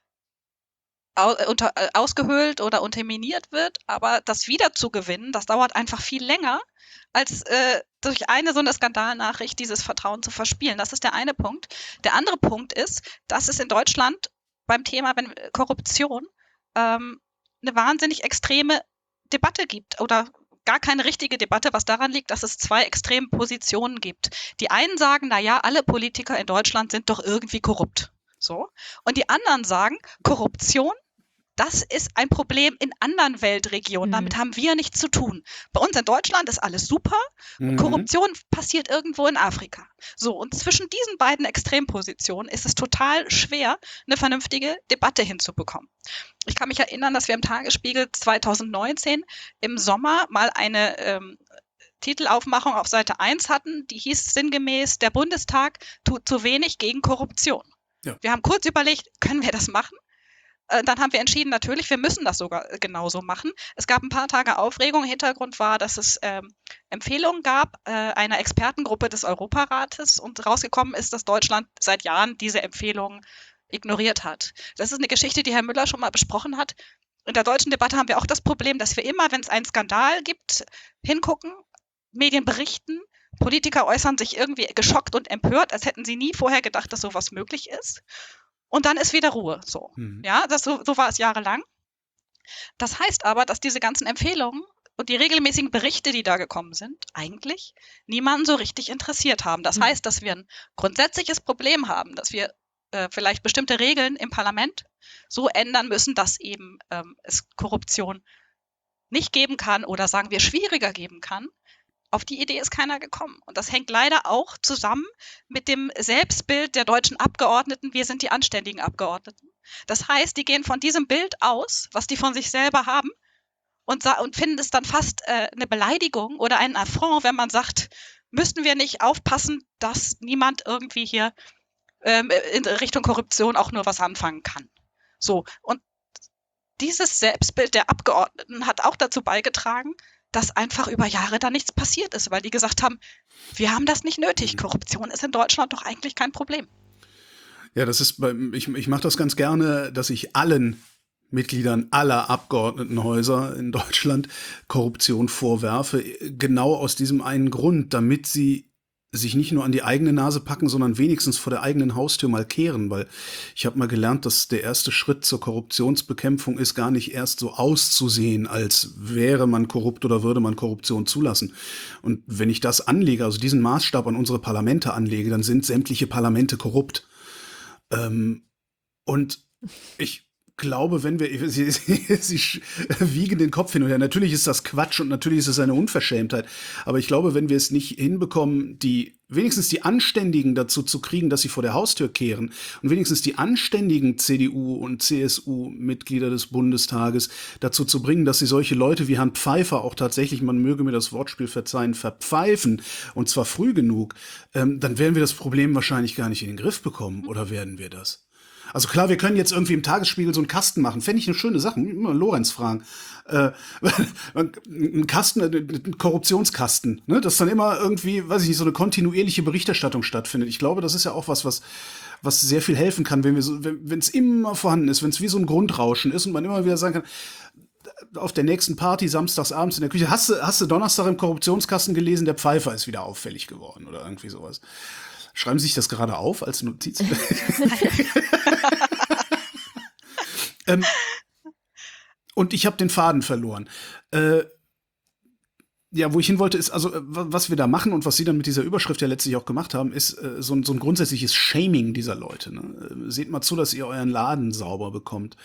au, unter, äh, ausgehöhlt oder unterminiert wird. Aber das wiederzugewinnen, das dauert einfach viel länger, als äh, durch eine so eine Skandalnachricht dieses Vertrauen zu verspielen. Das ist der eine Punkt. Der andere Punkt ist, dass es in Deutschland beim Thema wenn, Korruption ähm, eine wahnsinnig extreme Debatte gibt oder gar keine richtige Debatte, was daran liegt, dass es zwei extreme Positionen gibt. Die einen sagen, na ja, alle Politiker in Deutschland sind doch irgendwie korrupt. So. Und die anderen sagen, Korruption, das ist ein Problem in anderen Weltregionen. Mhm. Damit haben wir nichts zu tun. Bei uns in Deutschland ist alles super. Mhm. Korruption passiert irgendwo in Afrika. So, und zwischen diesen beiden Extrempositionen ist es total schwer, eine vernünftige Debatte hinzubekommen. Ich kann mich erinnern, dass wir im Tagesspiegel zweitausendneunzehn im Sommer mal eine ähm, Titelaufmachung auf Seite eins hatten, die hieß sinngemäß, der Bundestag tut zu wenig gegen Korruption. Ja. Wir haben kurz überlegt, können wir das machen? Dann haben wir entschieden, natürlich, wir müssen das sogar genauso machen. Es gab ein paar Tage Aufregung. Hintergrund war, dass es ähm, Empfehlungen gab äh, einer Expertengruppe des Europarates und rausgekommen ist, dass Deutschland seit Jahren diese Empfehlungen ignoriert hat. Das ist eine Geschichte, die Herr Müller schon mal besprochen hat. In der deutschen Debatte haben wir auch das Problem, dass wir immer, wenn es einen Skandal gibt, hingucken, Medien berichten, Politiker äußern sich irgendwie geschockt und empört, als hätten sie nie vorher gedacht, dass sowas möglich ist. Und dann ist wieder Ruhe. So. Mhm. Ja, das, so, so war es jahrelang. Das heißt aber, dass diese ganzen Empfehlungen und die regelmäßigen Berichte, die da gekommen sind, eigentlich niemanden so richtig interessiert haben. Das heißt, dass wir ein grundsätzliches Problem haben, dass wir äh, vielleicht bestimmte Regeln im Parlament so ändern müssen, dass eben ähm, es Korruption nicht geben kann oder sagen wir schwieriger geben kann. Auf die Idee ist keiner gekommen. Und das hängt leider auch zusammen mit dem Selbstbild der deutschen Abgeordneten. Wir sind die anständigen Abgeordneten. Das heißt, die gehen von diesem Bild aus, was die von sich selber haben, und, und finden es dann fast äh, eine Beleidigung oder einen Affront, wenn man sagt, müssten wir nicht aufpassen, dass niemand irgendwie hier ähm, in Richtung Korruption auch nur was anfangen kann. So, und dieses Selbstbild der Abgeordneten hat auch dazu beigetragen, dass einfach über Jahre da nichts passiert ist, weil die gesagt haben, wir haben das nicht nötig. Korruption ist in Deutschland doch eigentlich kein Problem. Ja, das ist bei, ich, ich mache das ganz gerne, dass ich allen Mitgliedern aller Abgeordnetenhäuser in Deutschland Korruption vorwerfe, genau aus diesem einen Grund, damit sie sich nicht nur an die eigene Nase packen, sondern wenigstens vor der eigenen Haustür mal kehren, weil ich habe mal gelernt, dass der erste Schritt zur Korruptionsbekämpfung ist, gar nicht erst so auszusehen, als wäre man korrupt oder würde man Korruption zulassen. Und wenn ich das anlege, also diesen Maßstab an unsere Parlamente anlege, dann sind sämtliche Parlamente korrupt. Ähm, und ich glaube, wenn wir, sie, sie, sie wiegen den Kopf hin und her. Natürlich ist das Quatsch und natürlich ist es eine Unverschämtheit. Aber ich glaube, wenn wir es nicht hinbekommen, die wenigstens die Anständigen dazu zu kriegen, dass sie vor der Haustür kehren und wenigstens die anständigen C D U- und C S U-Mitglieder des Bundestages dazu zu bringen, dass sie solche Leute wie Herrn Pfeiffer auch tatsächlich, man möge mir das Wortspiel verzeihen, verpfeifen, und zwar früh genug, ähm, dann werden wir das Problem wahrscheinlich gar nicht in den Griff bekommen. Oder werden wir das? Also klar, wir können jetzt irgendwie im Tagesspiegel so einen Kasten machen. Fände ich eine schöne Sache. Mal Lorenz fragen. Äh, ein Kasten, ein Korruptionskasten, ne? Dass dann immer irgendwie, weiß ich nicht, so eine kontinuierliche Berichterstattung stattfindet. Ich glaube, das ist ja auch was, was, was sehr viel helfen kann, wenn wir so, wenn es immer vorhanden ist, wenn es wie so ein Grundrauschen ist und man immer wieder sagen kann, auf der nächsten Party samstags abends in der Küche, hast du, hast du Donnerstag im Korruptionskasten gelesen, der Pfeiffer ist wieder auffällig geworden oder irgendwie sowas. Schreiben Sie sich das gerade auf als Notiz? ähm, und ich habe den Faden verloren. Äh, ja, wo ich hin wollte, ist, also was wir da machen und was Sie dann mit dieser Überschrift ja letztlich auch gemacht haben, ist äh, so, ein, so ein grundsätzliches Shaming dieser Leute. Ne? Äh, seht mal zu, dass ihr euren Laden sauber bekommt.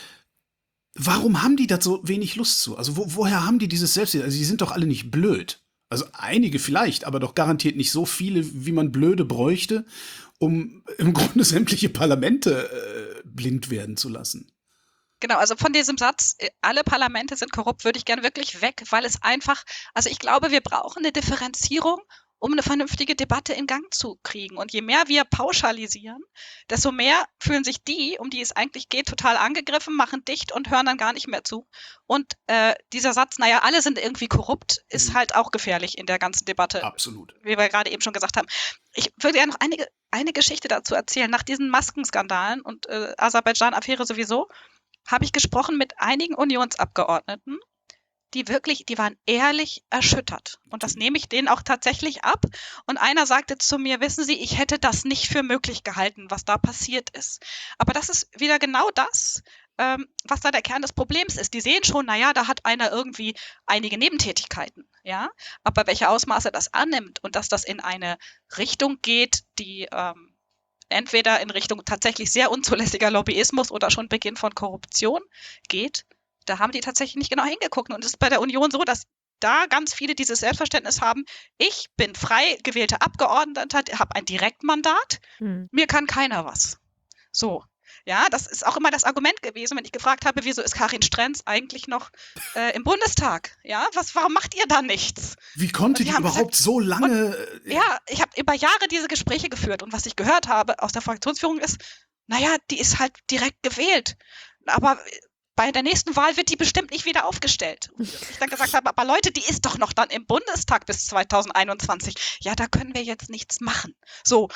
Warum haben die da so wenig Lust zu? Also wo, woher haben die dieses Selbstbild? Also die sind doch alle nicht blöd. Also einige vielleicht, aber doch garantiert nicht so viele, wie man blöde bräuchte, um im Grunde sämtliche Parlamente äh, blind werden zu lassen. Genau, also von diesem Satz, alle Parlamente sind korrupt, würde ich gerne wirklich weg, weil es einfach, also ich glaube, wir brauchen eine Differenzierung, um eine vernünftige Debatte in Gang zu kriegen. Und je mehr wir pauschalisieren, desto mehr fühlen sich die, um die es eigentlich geht, total angegriffen, machen dicht und hören dann gar nicht mehr zu. Und äh, dieser Satz, naja, alle sind irgendwie korrupt, ist Mhm. halt auch gefährlich in der ganzen Debatte, Absolut. wie wir gerade eben schon gesagt haben. Ich würde gerne noch einige, eine Geschichte dazu erzählen. Nach diesen Maskenskandalen und äh, Aserbaidschan-Affäre sowieso, habe ich gesprochen mit einigen Unionsabgeordneten, die wirklich, die waren ehrlich erschüttert. Und das nehme ich denen auch tatsächlich ab. Und einer sagte zu mir, wissen Sie, ich hätte das nicht für möglich gehalten, was da passiert ist. Aber das ist wieder genau das, ähm, was da der Kern des Problems ist. Die sehen schon, naja, da hat einer irgendwie einige Nebentätigkeiten, ja. Aber welche Ausmaße das annimmt und dass das in eine Richtung geht, die ähm, entweder in Richtung tatsächlich sehr unzulässiger Lobbyismus oder schon Beginn von Korruption geht, da haben die tatsächlich nicht genau hingeguckt. Und es ist bei der Union so, dass da ganz viele dieses Selbstverständnis haben, ich bin frei gewählter Abgeordneter, habe ein Direktmandat, Hm. mir kann keiner was. So. Ja, das ist auch immer das Argument gewesen, wenn ich gefragt habe, wieso ist Karin Strenz eigentlich noch äh, im Bundestag? Ja, was, warum macht ihr da nichts? Wie konnte Und die die haben überhaupt gesagt- so lange... äh, Ja, ich habe über Jahre diese Gespräche geführt und was ich gehört habe aus der Fraktionsführung ist, naja, die ist halt direkt gewählt. Aber bei der nächsten Wahl wird die bestimmt nicht wieder aufgestellt. Und ich dann gesagt habe, aber Leute, die ist doch noch dann im Bundestag bis zweitausendeinundzwanzig. Ja, da können wir jetzt nichts machen. So,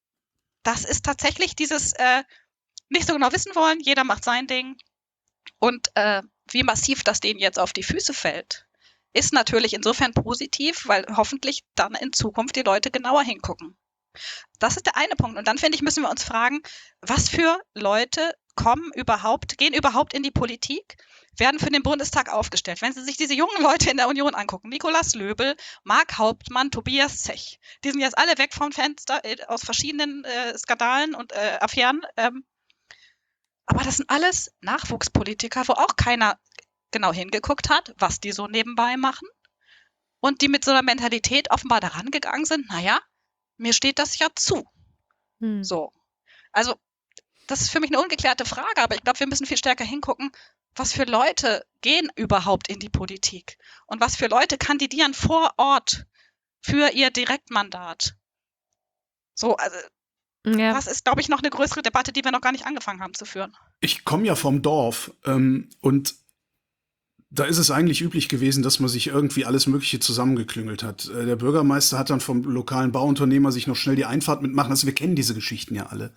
das ist tatsächlich dieses äh, nicht so genau wissen wollen, jeder macht sein Ding. Und äh, wie massiv das denen jetzt auf die Füße fällt, ist natürlich insofern positiv, weil hoffentlich dann in Zukunft die Leute genauer hingucken. Das ist der eine Punkt. Und dann, finde ich, müssen wir uns fragen, was für Leute kommen überhaupt, gehen überhaupt in die Politik, werden für den Bundestag aufgestellt. Wenn Sie sich diese jungen Leute in der Union angucken, Nikolaus Löbel, Marc Hauptmann, Tobias Zech, die sind jetzt alle weg vom Fenster äh, aus verschiedenen äh, Skandalen und äh, Affären. Ähm, aber das sind alles Nachwuchspolitiker, wo auch keiner genau hingeguckt hat, was die so nebenbei machen. Und die mit so einer Mentalität offenbar daran gegangen sind, naja, mir steht das ja zu. Hm. So. Also, das ist für mich eine ungeklärte Frage, aber ich glaube, wir müssen viel stärker hingucken, was für Leute gehen überhaupt in die Politik und was für Leute kandidieren vor Ort für ihr Direktmandat. So, also, Ja. das ist, glaube ich, noch eine größere Debatte, die wir noch gar nicht angefangen haben zu führen. Ich komme ja vom Dorf ähm, und da ist es eigentlich üblich gewesen, dass man sich irgendwie alles Mögliche zusammengeklüngelt hat. Äh, Der Bürgermeister hat dann vom lokalen Bauunternehmer sich noch schnell die Einfahrt mitmachen lassen. Wir kennen diese Geschichten ja alle.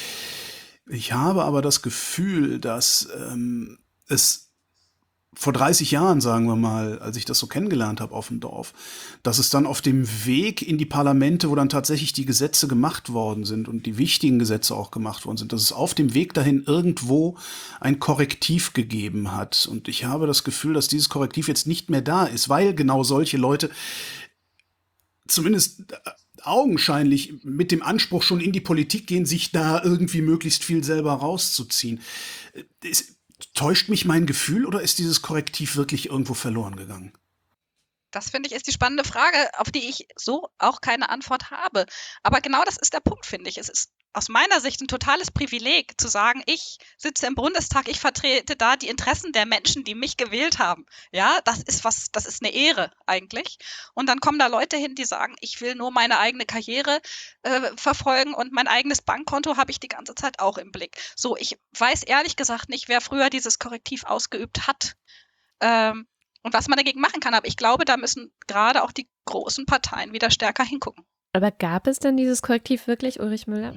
Ich habe aber das Gefühl, dass ähm, es vor dreißig Jahren, sagen wir mal, als ich das so kennengelernt habe auf dem Dorf, dass es dann auf dem Weg in die Parlamente, wo dann tatsächlich die Gesetze gemacht worden sind und die wichtigen Gesetze auch gemacht worden sind, dass es auf dem Weg dahin irgendwo ein Korrektiv gegeben hat. Und ich habe das Gefühl, dass dieses Korrektiv jetzt nicht mehr da ist, weil genau solche Leute zumindest augenscheinlich mit dem Anspruch schon in die Politik gehen, sich da irgendwie möglichst viel selber rauszuziehen. Ist, Täuscht mich mein Gefühl oder ist dieses Korrektiv wirklich irgendwo verloren gegangen? Das finde ich ist die spannende Frage, auf die ich so auch keine Antwort habe. Aber genau das ist der Punkt, finde ich. Es ist aus meiner Sicht ein totales Privileg zu sagen, ich sitze im Bundestag, ich vertrete da die Interessen der Menschen, die mich gewählt haben. Ja, das ist was, das ist eine Ehre eigentlich. Und dann kommen da Leute hin, die sagen, ich will nur meine eigene Karriere äh, verfolgen und mein eigenes Bankkonto habe ich die ganze Zeit auch im Blick. So, ich weiß ehrlich gesagt nicht, wer früher dieses Korrektiv ausgeübt hat. Ähm, Und was man dagegen machen kann. Aber ich glaube, da müssen gerade auch die großen Parteien wieder stärker hingucken. Aber gab es denn dieses Korrektiv wirklich, Ulrich Müller?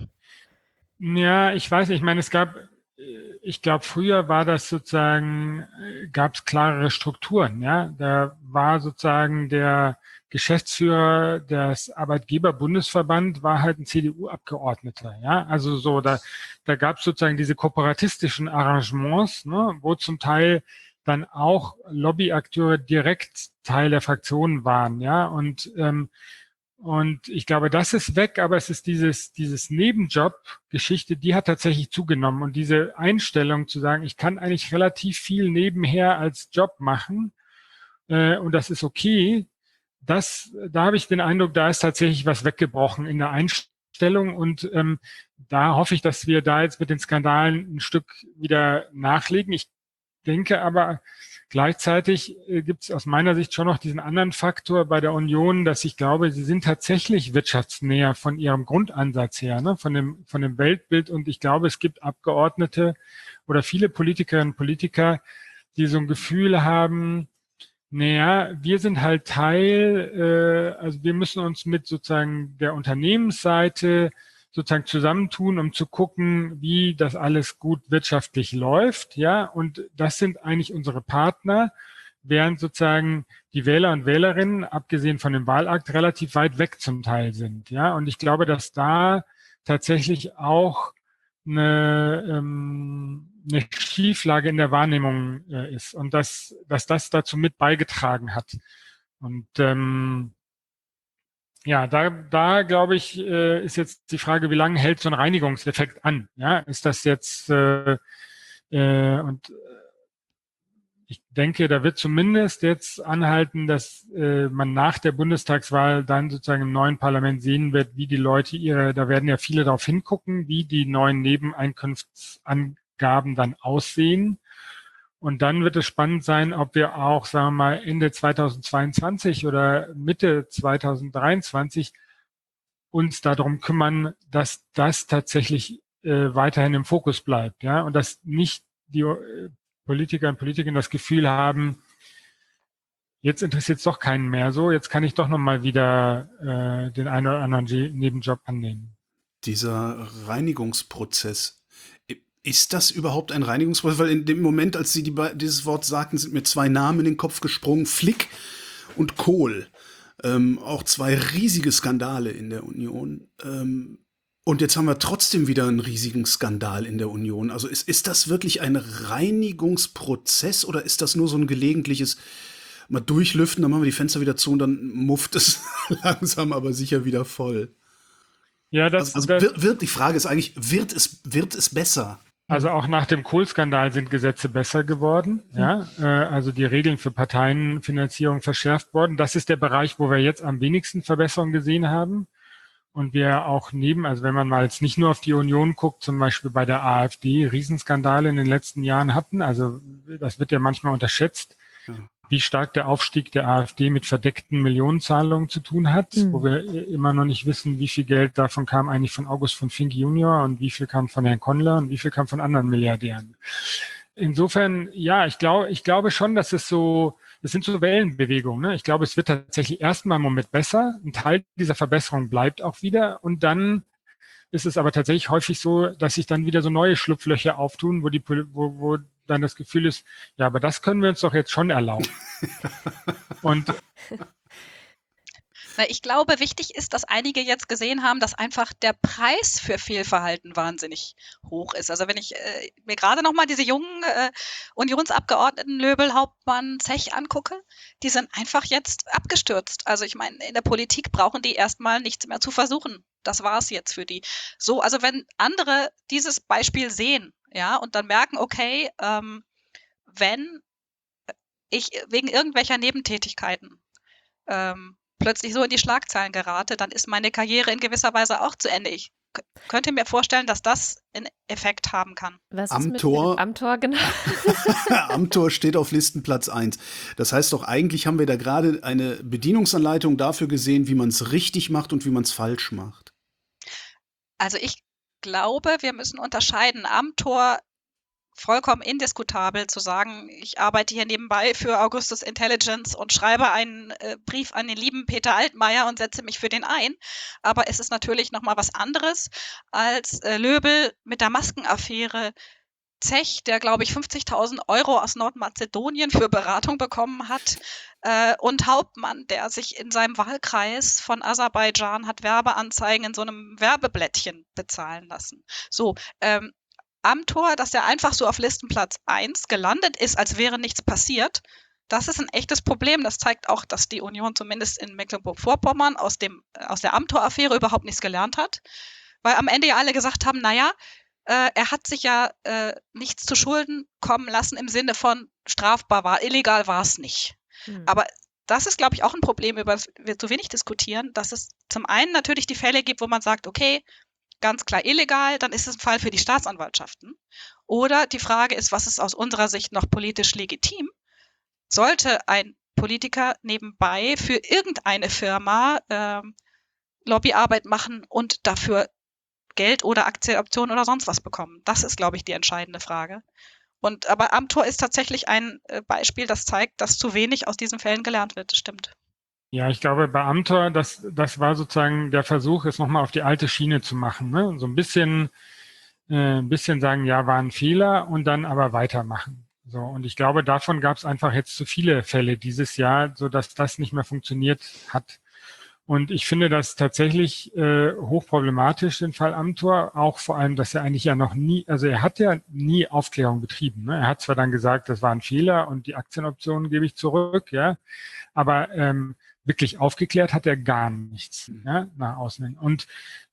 Ja, ich weiß nicht, ich meine, es gab, äh, ich glaube, früher war das sozusagen, gab es klarere Strukturen, ja. Da war sozusagen der Geschäftsführer des Arbeitgeberbundesverband war halt ein C D U-Abgeordneter, ja. Also so, da, da gab es sozusagen diese kooperatistischen Arrangements, ne, wo zum Teil dann auch Lobbyakteure direkt Teil der Fraktionen waren, ja. Und ähm, Und ich glaube, das ist weg, aber es ist dieses, dieses Nebenjob-Geschichte, die hat tatsächlich zugenommen. Und diese Einstellung zu sagen, ich kann eigentlich relativ viel nebenher als Job machen, äh, und das ist okay, das, da habe ich den Eindruck, da ist tatsächlich was weggebrochen in der Einstellung. Und ähm, da hoffe ich, dass wir da jetzt mit den Skandalen ein Stück wieder nachlegen. Ich denke aber, gleichzeitig äh, gibt es aus meiner Sicht schon noch diesen anderen Faktor bei der Union, dass ich glaube, sie sind tatsächlich wirtschaftsnäher von ihrem Grundansatz her, ne, von dem, von dem Weltbild. Und ich glaube, es gibt Abgeordnete oder viele Politikerinnen und Politiker, die so ein Gefühl haben, naja, wir sind halt Teil, äh, also wir müssen uns mit sozusagen der Unternehmensseite sozusagen zusammentun, um zu gucken, wie das alles gut wirtschaftlich läuft, ja, und das sind eigentlich unsere Partner, während sozusagen die Wähler und Wählerinnen, abgesehen von dem Wahlakt, relativ weit weg zum Teil sind, ja, und ich glaube, dass da tatsächlich auch eine, ähm, eine Schieflage in der Wahrnehmung äh, ist und dass, dass das dazu mit beigetragen hat. Und ähm, ja, da, da glaube ich, äh, ist jetzt die Frage, wie lange hält so ein Reinigungseffekt an? Ja, ist das jetzt äh, äh, und ich denke, da wird zumindest jetzt anhalten, dass äh, man nach der Bundestagswahl dann sozusagen im neuen Parlament sehen wird, wie die Leute ihre, da werden ja viele darauf hingucken, wie die neuen Nebeneinkunftsangaben dann aussehen. Und dann wird es spannend sein, ob wir auch, sagen wir mal, Ende zweitausendzweiundzwanzig oder Mitte zweitausenddreiundzwanzig uns darum kümmern, dass das tatsächlich äh, weiterhin im Fokus bleibt, ja, und dass nicht die äh, Politiker und Politikerinnen das Gefühl haben, jetzt interessiert es doch keinen mehr so, jetzt kann ich doch nochmal wieder äh, den einen oder anderen Nebenjob annehmen. Dieser Reinigungsprozess, ist das überhaupt ein Reinigungsprozess? Weil in dem Moment, als Sie die, dieses Wort sagten, sind mir zwei Namen in den Kopf gesprungen, Flick und Kohl. Ähm, auch zwei riesige Skandale in der Union. Ähm, Und jetzt haben wir trotzdem wieder einen riesigen Skandal in der Union. Also ist, ist das wirklich ein Reinigungsprozess oder ist das nur so ein gelegentliches mal durchlüften, dann machen wir die Fenster wieder zu und dann mufft es langsam aber sicher wieder voll? Ja, Also, das, also das wird, wird, die Frage ist eigentlich, wird es, wird es besser? also auch nach dem Kohl-Skandal sind Gesetze besser geworden. Ja, äh, also die Regeln für Parteienfinanzierung verschärft worden. Das ist der Bereich, wo wir jetzt am wenigsten Verbesserungen gesehen haben. Und wir auch neben, also wenn man mal jetzt nicht nur auf die Union guckt, zum Beispiel bei der AfD Riesenskandale in den letzten Jahren hatten. Also das wird ja manchmal unterschätzt, Ja. wie stark der Aufstieg der AfD mit verdeckten Millionenzahlungen zu tun hat, Mhm. wo wir immer noch nicht wissen, wie viel Geld davon kam eigentlich von August von Fink Junior und wie viel kam von Herrn Kondler und wie viel kam von anderen Milliardären. Insofern, ja, ich glaube, ich glaube schon, dass es so, es sind so Wellenbewegungen. Ne? Ich glaube, es wird tatsächlich erstmal im Moment besser. Ein Teil dieser Verbesserung bleibt auch wieder. Und dann ist es aber tatsächlich häufig so, dass sich dann wieder so neue Schlupflöcher auftun, wo die, wo, wo dann das Gefühl ist, ja, aber das können wir uns doch jetzt schon erlauben. Und Na, ich glaube, wichtig ist, dass einige jetzt gesehen haben, dass einfach der Preis für Fehlverhalten wahnsinnig hoch ist. Also wenn ich äh, mir gerade noch mal diese jungen äh, Unionsabgeordneten Löbel, Hauptmann, Zech angucke, die sind einfach jetzt abgestürzt. Also ich meine, in der Politik brauchen die erstmal nichts mehr zu versuchen. Das war's jetzt für die. So, also wenn andere dieses Beispiel sehen, ja, und dann merken, okay, ähm, wenn ich wegen irgendwelcher Nebentätigkeiten ähm, plötzlich so in die Schlagzeilen gerate, dann ist meine Karriere in gewisser Weise auch zu Ende. Ich k- könnte mir vorstellen, dass das einen Effekt haben kann. Was Am ist mit Tor- am Tor, genau. Am Tor steht auf Listenplatz eins. Das heißt doch, eigentlich haben wir da gerade eine Bedienungsanleitung dafür gesehen, wie man es richtig macht und wie man es falsch macht. Also ich glaube, wir müssen unterscheiden. Am Tor vollkommen indiskutabel zu sagen, ich arbeite hier nebenbei für Augustus Intelligence und schreibe einen äh, Brief an den lieben Peter Altmaier und setze mich für den ein. Aber es ist natürlich noch mal was anderes als äh, Löbel mit der Maskenaffäre, Zech, der, glaube ich, fünfzigtausend Euro aus Nordmazedonien für Beratung bekommen hat, äh, und Hauptmann, der sich in seinem Wahlkreis von Aserbaidschan hat Werbeanzeigen in so einem Werbeblättchen bezahlen lassen. So, ähm, am Tor, dass er einfach so auf Listenplatz eins gelandet ist, als wäre nichts passiert, das ist ein echtes Problem. Das zeigt auch, dass die Union zumindest in Mecklenburg-Vorpommern aus dem, aus der Amthor-Affäre überhaupt nichts gelernt hat. Weil am Ende ja alle gesagt haben, naja, äh, er hat sich ja äh, nichts zu Schulden kommen lassen im Sinne von strafbar war, illegal war es nicht. Hm. Aber das ist, glaube ich, auch ein Problem, über das wir zu wenig diskutieren, dass es zum einen natürlich die Fälle gibt, wo man sagt, okay, ganz klar illegal, dann ist es ein Fall für die Staatsanwaltschaften. Oder die Frage ist, was ist aus unserer Sicht noch politisch legitim? Sollte ein Politiker nebenbei für irgendeine Firma ähm, Lobbyarbeit machen und dafür Geld oder Aktienoptionen oder sonst was bekommen? Das ist, glaube ich, die entscheidende Frage. Und aber Amthor ist tatsächlich ein äh, Beispiel, das zeigt, dass zu wenig aus diesen Fällen gelernt wird. Das stimmt. ja, ich glaube, bei Amthor, das, das war sozusagen der Versuch, es nochmal auf die alte Schiene zu machen. Ne? So ein bisschen, äh, ein bisschen sagen, ja, war ein Fehler und dann aber weitermachen. So, und ich glaube, davon gab es einfach jetzt zu viele Fälle dieses Jahr, so dass das nicht mehr funktioniert hat. Und ich finde das tatsächlich äh, hochproblematisch, den Fall Amthor, auch vor allem, dass er eigentlich ja noch nie, also er hat ja nie Aufklärung betrieben. Ne? Er hat zwar dann gesagt, das war ein Fehler und die Aktienoptionen gebe ich zurück, ja, aber ähm, wirklich aufgeklärt hat er gar nichts, ja, nach außen hin. Und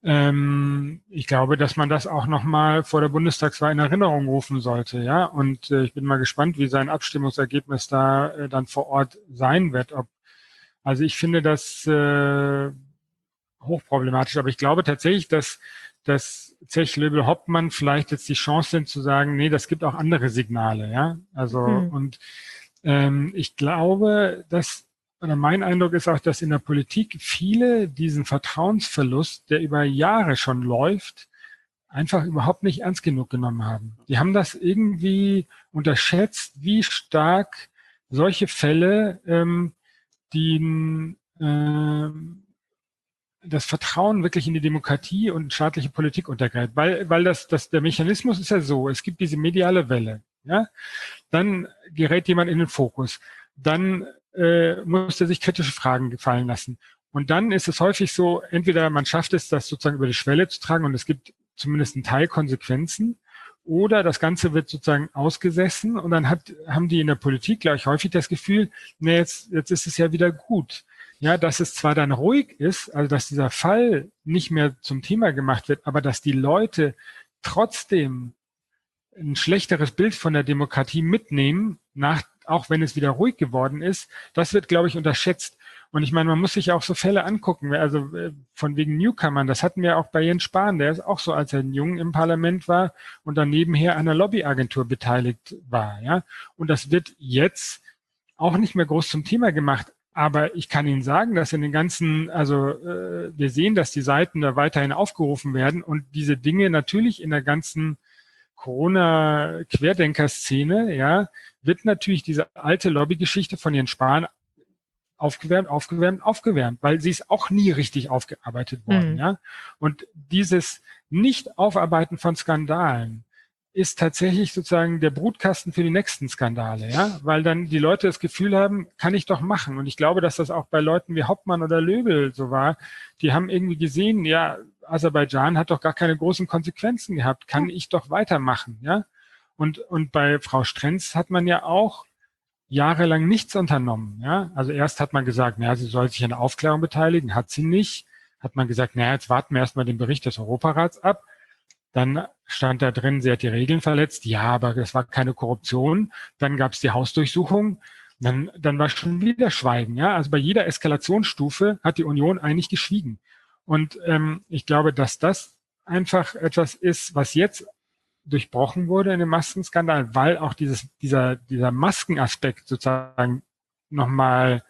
ähm, ich glaube, dass man das auch nochmal vor der Bundestagswahl in Erinnerung rufen sollte, ja. Und äh, ich bin mal gespannt, wie sein Abstimmungsergebnis da äh, dann vor Ort sein wird. Ob, also ich finde das äh, hochproblematisch, aber ich glaube tatsächlich, dass dass Zech, Löbel, Hoppmann vielleicht jetzt die Chance sind zu sagen, nee, das gibt auch andere Signale, ja. Also Hm. und ähm, ich glaube, dass oder mein Eindruck ist auch, dass in der Politik viele diesen Vertrauensverlust, der über Jahre schon läuft, einfach überhaupt nicht ernst genug genommen haben. Die haben das irgendwie unterschätzt, wie stark solche Fälle ähm, die ähm, das Vertrauen wirklich in die Demokratie und staatliche Politik untergräbt. Weil, weil das, das, der Mechanismus ist ja so, es gibt diese mediale Welle, ja, dann gerät jemand in den Fokus, dann äh, muss er sich kritische Fragen gefallen lassen. Und dann ist es häufig so, entweder man schafft es, das sozusagen über die Schwelle zu tragen und es gibt zumindest einen Teil Konsequenzen, oder das Ganze wird sozusagen ausgesessen und dann hat, haben die in der Politik, glaube ich, häufig das Gefühl, nee, jetzt, jetzt ist es ja wieder gut. Ja, dass es zwar dann ruhig ist, also dass dieser Fall nicht mehr zum Thema gemacht wird, aber dass die Leute trotzdem ein schlechteres Bild von der Demokratie mitnehmen, nach, auch wenn es wieder ruhig geworden ist, das wird, glaube ich, unterschätzt. Und ich meine, man muss sich auch so Fälle angucken, also von wegen Newcomern, das hatten wir auch bei Jens Spahn, der ist auch so, als er jung im Parlament war und dann nebenher an einer Lobbyagentur beteiligt war, ja. Und das wird jetzt auch nicht mehr groß zum Thema gemacht. Aber ich kann Ihnen sagen, dass in den ganzen, also äh, wir sehen, dass die Seiten da weiterhin aufgerufen werden und diese Dinge natürlich in der ganzen Corona-Querdenker-Szene, ja, wird natürlich diese alte Lobbygeschichte von Jens Spahn aufgewärmt, aufgewärmt, aufgewärmt, weil sie ist auch nie richtig aufgearbeitet worden, mhm. ja. Und dieses Nicht-Aufarbeiten von Skandalen ist tatsächlich sozusagen der Brutkasten für die nächsten Skandale, ja, weil dann die Leute das Gefühl haben, kann ich doch machen. Und ich glaube, dass das auch bei Leuten wie Hauptmann oder Löbel so war. Die haben irgendwie gesehen, ja, Aserbaidschan hat doch gar keine großen Konsequenzen gehabt, kann ich doch weitermachen, ja. Und und bei Frau Strenz hat man ja auch jahrelang nichts unternommen, ja. Also erst hat man gesagt, naja, sie soll sich an der Aufklärung beteiligen, hat sie nicht. Hat man gesagt, naja, jetzt warten wir erstmal den Bericht des Europarats ab. Dann stand da drin, sie hat die Regeln verletzt. Ja, aber das war keine Korruption. Dann gab es die Hausdurchsuchung. Dann, dann war schon wieder Schweigen. Ja, also bei jeder Eskalationsstufe hat die Union eigentlich geschwiegen. Und ähm, ich glaube, dass das einfach etwas ist, was jetzt durchbrochen wurde in dem Maskenskandal, weil auch dieses dieser dieser Maskenaspekt sozusagen nochmal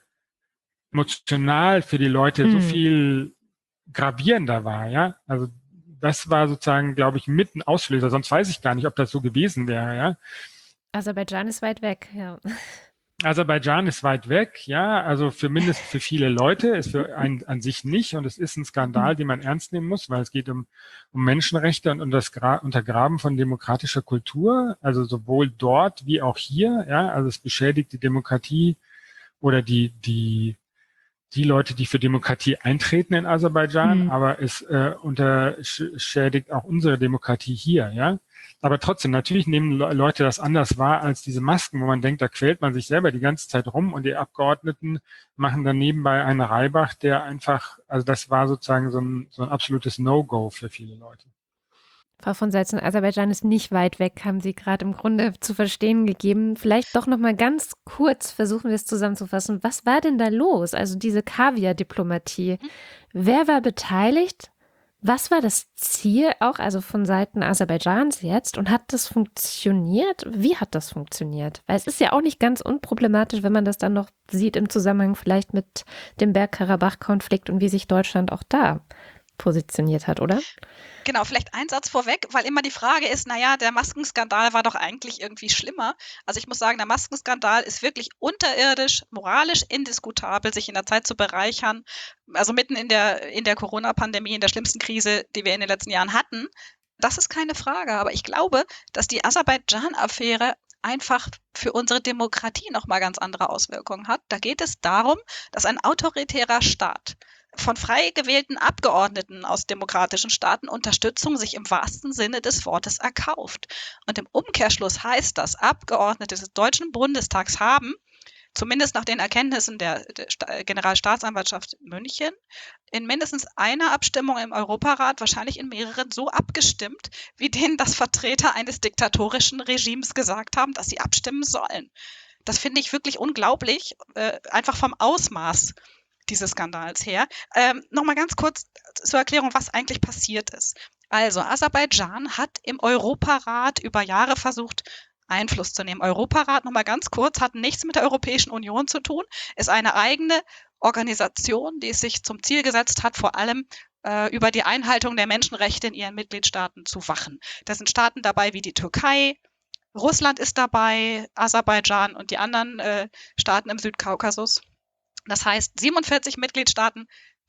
emotional für die Leute mhm. so viel gravierender war. Ja, also das war sozusagen, glaube ich, mit ein Auslöser. Sonst weiß ich gar nicht, ob das so gewesen wäre, ja. Aserbaidschan ist weit weg, ja. Aserbaidschan ist weit weg, ja. Also für mindestens für viele Leute, ist für einen an sich nicht. Und es ist ein Skandal, den man ernst nehmen muss, weil es geht um, um Menschenrechte und um das Gra- Untergraben von demokratischer Kultur. Also sowohl dort wie auch hier, ja. Also es beschädigt die Demokratie oder die, die, die Leute, die für Demokratie eintreten in Aserbaidschan, mhm. aber es äh, unterschädigt auch unsere Demokratie hier, ja. Aber trotzdem, natürlich nehmen Le- Leute das anders wahr als diese Masken, wo man denkt, da quält man sich selber die ganze Zeit rum und die Abgeordneten machen dann nebenbei einen Reibach, der einfach, also das war sozusagen so ein, so ein absolutes No-Go für viele Leute. Frau von Salzen, Aserbaidschan ist nicht weit weg, haben Sie gerade im Grunde zu verstehen gegeben. Vielleicht doch noch mal ganz kurz versuchen wir es zusammenzufassen. Was war denn da los? Also diese Kaviar-Diplomatie. Wer war beteiligt? Was war das Ziel auch, also von Seiten Aserbaidschans jetzt? Und hat das funktioniert? Wie hat das funktioniert? Weil es ist ja auch nicht ganz unproblematisch, wenn man das dann noch sieht im Zusammenhang vielleicht mit dem Bergkarabach-Konflikt und wie sich Deutschland auch da positioniert hat, oder? Genau, vielleicht ein Satz vorweg, weil immer die Frage ist, naja, der Maskenskandal war doch eigentlich irgendwie schlimmer. Also ich muss sagen, der Maskenskandal ist wirklich unterirdisch, moralisch indiskutabel, sich in der Zeit zu bereichern. Also mitten in der, in der Corona-Pandemie, in der schlimmsten Krise, die wir in den letzten Jahren hatten. Das ist keine Frage. Aber ich glaube, dass die Aserbaidschan-Affäre einfach für unsere Demokratie nochmal ganz andere Auswirkungen hat. Da geht es darum, dass ein autoritärer Staat von frei gewählten Abgeordneten aus demokratischen Staaten Unterstützung sich im wahrsten Sinne des Wortes erkauft. Und im Umkehrschluss heißt das, Abgeordnete des Deutschen Bundestags haben, zumindest nach den Erkenntnissen der, der Generalstaatsanwaltschaft München, in mindestens einer Abstimmung im Europarat, wahrscheinlich in mehreren, so abgestimmt, wie denen das Vertreter eines diktatorischen Regimes gesagt haben, dass sie abstimmen sollen. Das finde ich wirklich unglaublich, äh, einfach vom Ausmaß dieses Skandals her. Ähm, Nochmal ganz kurz zur Erklärung, was eigentlich passiert ist. Also Aserbaidschan hat im Europarat über Jahre versucht, Einfluss zu nehmen. Europarat, nochmal ganz kurz, hat nichts mit der Europäischen Union zu tun, ist eine eigene Organisation, die es sich zum Ziel gesetzt hat, vor allem äh, über die Einhaltung der Menschenrechte in ihren Mitgliedstaaten zu wachen. Da sind Staaten dabei wie die Türkei, Russland ist dabei, Aserbaidschan und die anderen äh, Staaten im Südkaukasus. Das heißt, siebenundvierzig Mitgliedstaaten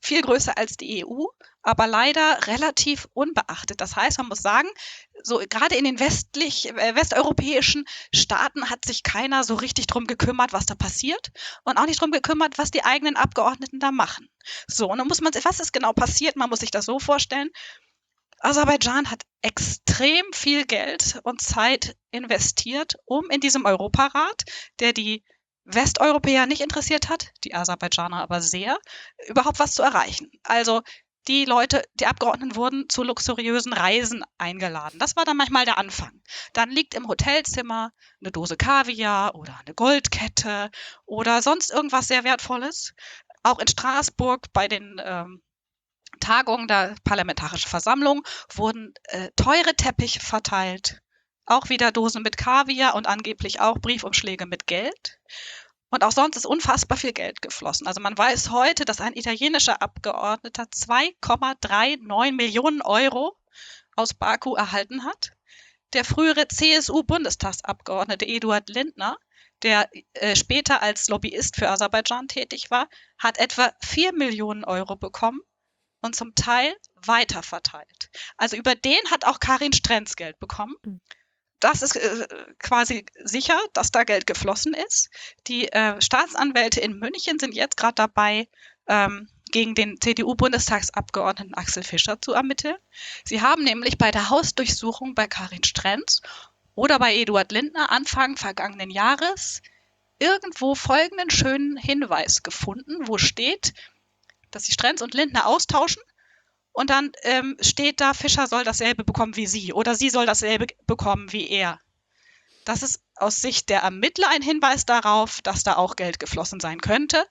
viel größer als die E U, aber leider relativ unbeachtet. Das heißt, man muss sagen, so gerade in den westlich, äh, westeuropäischen Staaten hat sich keiner so richtig drum gekümmert, was da passiert und auch nicht drum gekümmert, was die eigenen Abgeordneten da machen. So, und dann muss man, was ist genau passiert? Man muss sich das so vorstellen. Aserbaidschan hat extrem viel Geld und Zeit investiert, um in diesem Europarat, der die Westeuropäer nicht interessiert hat, die Aserbaidschaner aber sehr, überhaupt was zu erreichen. Also die Leute, die Abgeordneten wurden zu luxuriösen Reisen eingeladen. Das war dann manchmal der Anfang. Dann liegt im Hotelzimmer eine Dose Kaviar oder eine Goldkette oder sonst irgendwas sehr Wertvolles. Auch in Straßburg bei den ähm, Tagungen der Parlamentarischen Versammlung wurden äh, teure Teppiche verteilt. Auch wieder Dosen mit Kaviar und angeblich auch Briefumschläge mit Geld. Und auch sonst ist unfassbar viel Geld geflossen. Also man weiß heute, dass ein italienischer Abgeordneter zwei Komma neununddreißig Millionen Euro aus Baku erhalten hat. Der frühere C S U-Bundestagsabgeordnete Eduard Lindner, der äh, später als Lobbyist für Aserbaidschan tätig war, hat etwa vier Millionen Euro bekommen und zum Teil weiterverteilt. Also über den hat auch Karin Strenz Geld bekommen. Das ist äh, quasi sicher, dass da Geld geflossen ist. Die äh, Staatsanwälte in München sind jetzt gerade dabei, ähm, gegen den C D U-Bundestagsabgeordneten Axel Fischer zu ermitteln. Sie haben nämlich bei der Hausdurchsuchung bei Karin Strenz oder bei Eduard Lindner Anfang vergangenen Jahres irgendwo folgenden schönen Hinweis gefunden, wo steht, dass sich Strenz und Lindner austauschen. Und dann ähm, steht da, Fischer soll dasselbe bekommen wie sie oder sie soll dasselbe bekommen wie er. Das ist aus Sicht der Ermittler ein Hinweis darauf, dass da auch Geld geflossen sein könnte.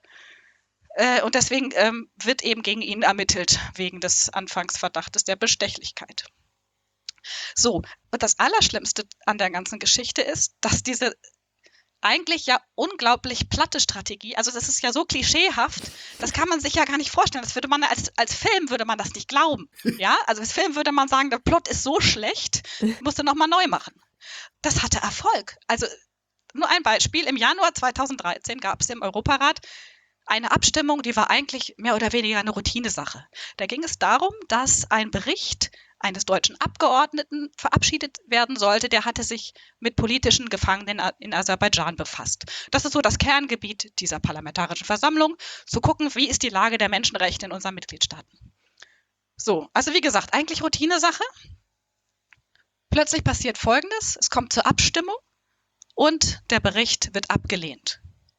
Äh, und deswegen ähm, wird eben gegen ihn ermittelt, wegen des Anfangsverdachtes der Bestechlichkeit. So, und das Allerschlimmste an der ganzen Geschichte ist, dass diese eigentlich ja unglaublich platte Strategie. Also das ist ja so klischeehaft, das kann man sich ja gar nicht vorstellen. Das würde man als, als Film würde man das nicht glauben. Ja, also als Film würde man sagen, der Plot ist so schlecht, musste nochmal neu machen. Das hatte Erfolg. Also nur ein Beispiel. Im Januar zweitausenddreizehn gab es im Europarat eine Abstimmung, die war eigentlich mehr oder weniger eine Routinesache. Da ging es darum, dass ein Bericht eines deutschen Abgeordneten verabschiedet werden sollte, der hatte sich mit politischen Gefangenen in Aserbaidschan befasst. Das ist so das Kerngebiet dieser Parlamentarischen Versammlung, zu gucken, wie ist die Lage der Menschenrechte in unseren Mitgliedstaaten. So, also wie gesagt, eigentlich Routinesache. Plötzlich passiert Folgendes, es kommt zur Abstimmung und der Bericht wird abgelehnt.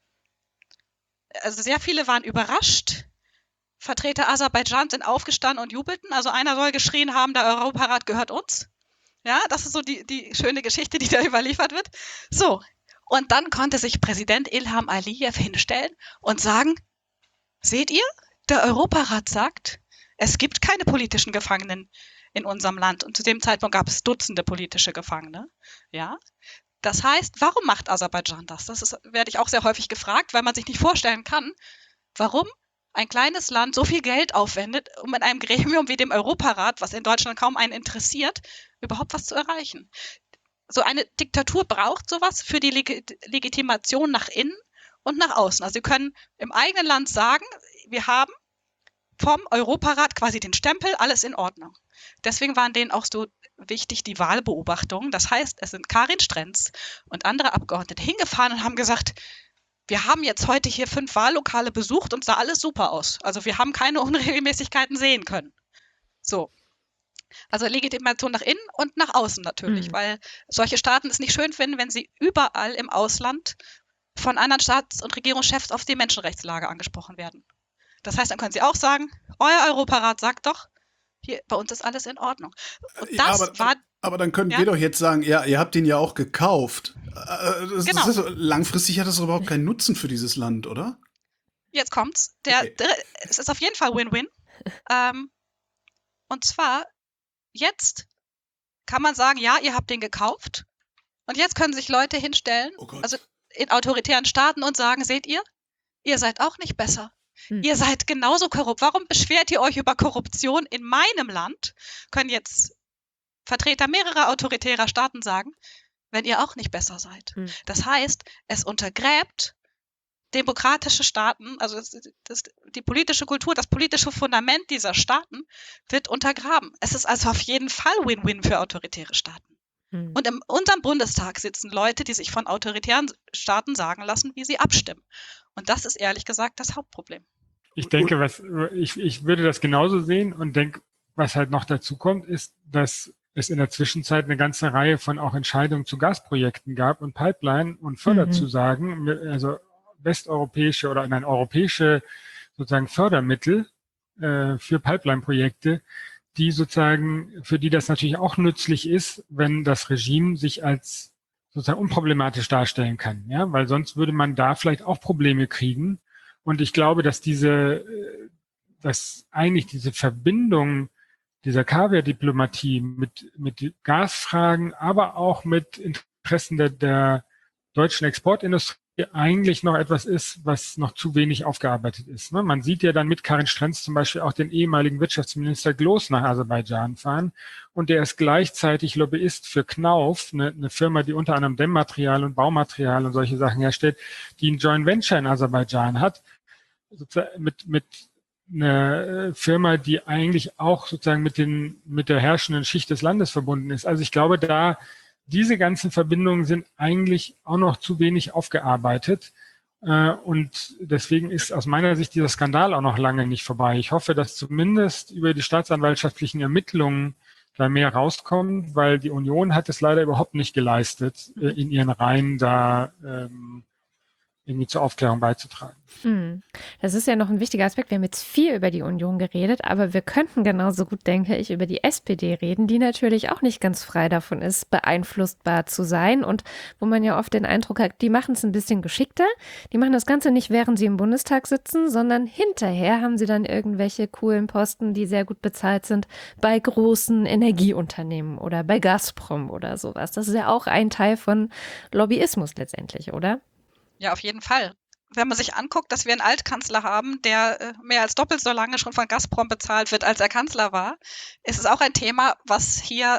Also sehr viele waren überrascht. Vertreter Aserbaidschans sind aufgestanden und jubelten. Also einer soll geschrien haben, der Europarat gehört uns. Ja, das ist so die, die schöne Geschichte, die da überliefert wird. So, und dann konnte sich Präsident Ilham Aliyev hinstellen und sagen, seht ihr, der Europarat sagt, es gibt keine politischen Gefangenen in unserem Land. Und zu dem Zeitpunkt gab es Dutzende politische Gefangene. Ja, das heißt, warum macht Aserbaidschan das? Das ist, werde ich auch sehr häufig gefragt, weil man sich nicht vorstellen kann, warum ein kleines Land so viel Geld aufwendet, um in einem Gremium wie dem Europarat, was in Deutschland kaum einen interessiert, überhaupt was zu erreichen. So eine Diktatur braucht sowas für die Leg- Legitimation nach innen und nach außen. Also sie können im eigenen Land sagen, wir haben vom Europarat quasi den Stempel, alles in Ordnung. Deswegen waren denen auch so wichtig die Wahlbeobachtungen. Das heißt, es sind Karin Strenz und andere Abgeordnete hingefahren und haben gesagt, wir haben jetzt heute hier fünf Wahllokale besucht und sah alles super aus. Also wir haben keine Unregelmäßigkeiten sehen können. So. Also Legitimation nach innen und nach außen natürlich, mhm. weil solche Staaten es nicht schön finden, wenn sie überall im Ausland von anderen Staats- und Regierungschefs auf die Menschenrechtslage angesprochen werden. Das heißt, dann können sie auch sagen, euer Europarat sagt doch, hier, bei uns ist alles in Ordnung. Und das ja, aber, war... Aber dann können ja? wir doch jetzt sagen, ja, ihr habt ihn ja auch gekauft. Das, genau. das ist, langfristig hat das überhaupt keinen Nutzen für dieses Land, oder? Jetzt kommt's. Der, Okay. der, es ist auf jeden Fall Win-Win. Ähm, und zwar, jetzt kann man sagen, ja, ihr habt den gekauft. Und jetzt können sich Leute hinstellen, Oh Gott. also in autoritären Staaten und sagen, seht ihr, ihr seid auch nicht besser. Hm. Ihr seid genauso korrupt. Warum beschwert ihr euch über Korruption in meinem Land? Können jetzt Vertreter mehrerer autoritärer Staaten sagen, wenn ihr auch nicht besser seid. Hm. Das heißt, es untergräbt demokratische Staaten, also das, das, die politische Kultur, das politische Fundament dieser Staaten wird untergraben. Es ist also auf jeden Fall Win-Win für autoritäre Staaten. Hm. Und in unserem Bundestag sitzen Leute, die sich von autoritären Staaten sagen lassen, wie sie abstimmen. Und das ist ehrlich gesagt das Hauptproblem. Ich denke, was ich, ich würde das genauso sehen und denke, was halt noch dazu kommt, ist, dass es in der Zwischenzeit eine ganze Reihe von auch Entscheidungen zu Gasprojekten gab und Pipeline und Förderzusagen, mhm. also westeuropäische oder nein, europäische sozusagen Fördermittel äh, für Pipeline-Projekte, die sozusagen, für die das natürlich auch nützlich ist, wenn das Regime sich als sozusagen unproblematisch darstellen kann, ja, weil sonst würde man da vielleicht auch Probleme kriegen. Und ich glaube, dass diese, dass eigentlich diese Verbindung dieser Kaviar-Diplomatie mit, mit Gasfragen, aber auch mit Interessen der, der deutschen Exportindustrie eigentlich noch etwas ist, was noch zu wenig aufgearbeitet ist. Ne? Man sieht ja dann mit Karin Strenz zum Beispiel auch den ehemaligen Wirtschaftsminister Glos nach Aserbaidschan fahren und der ist gleichzeitig Lobbyist für Knauf, eine, eine Firma, die unter anderem Dämmmaterial und Baumaterial und solche Sachen herstellt, die ein Joint Venture in Aserbaidschan hat, sozusagen mit, mit eine Firma, die eigentlich auch sozusagen mit den, mit der herrschenden Schicht des Landes verbunden ist. Also ich glaube, da diese ganzen Verbindungen sind eigentlich auch noch zu wenig aufgearbeitet. Und deswegen ist aus meiner Sicht dieser Skandal auch noch lange nicht vorbei. Ich hoffe, dass zumindest über die staatsanwaltschaftlichen Ermittlungen da mehr rauskommt, weil die Union hat es leider überhaupt nicht geleistet, in ihren Reihen da ähm, irgendwie zur Aufklärung beizutragen. Das ist ja noch ein wichtiger Aspekt. Wir haben jetzt viel über die Union geredet, aber wir könnten genauso gut, denke ich, über die S P D reden, die natürlich auch nicht ganz frei davon ist, beeinflussbar zu sein und wo man ja oft den Eindruck hat, die machen es ein bisschen geschickter. Die machen das Ganze nicht, während sie im Bundestag sitzen, sondern hinterher haben sie dann irgendwelche coolen Posten, die sehr gut bezahlt sind bei großen Energieunternehmen oder bei Gazprom oder sowas. Das ist ja auch ein Teil von Lobbyismus letztendlich, oder? Ja, auf jeden Fall. Wenn man sich anguckt, dass wir einen Altkanzler haben, der äh, mehr als doppelt so lange schon von Gazprom bezahlt wird, als er Kanzler war, ist es auch ein Thema, was hier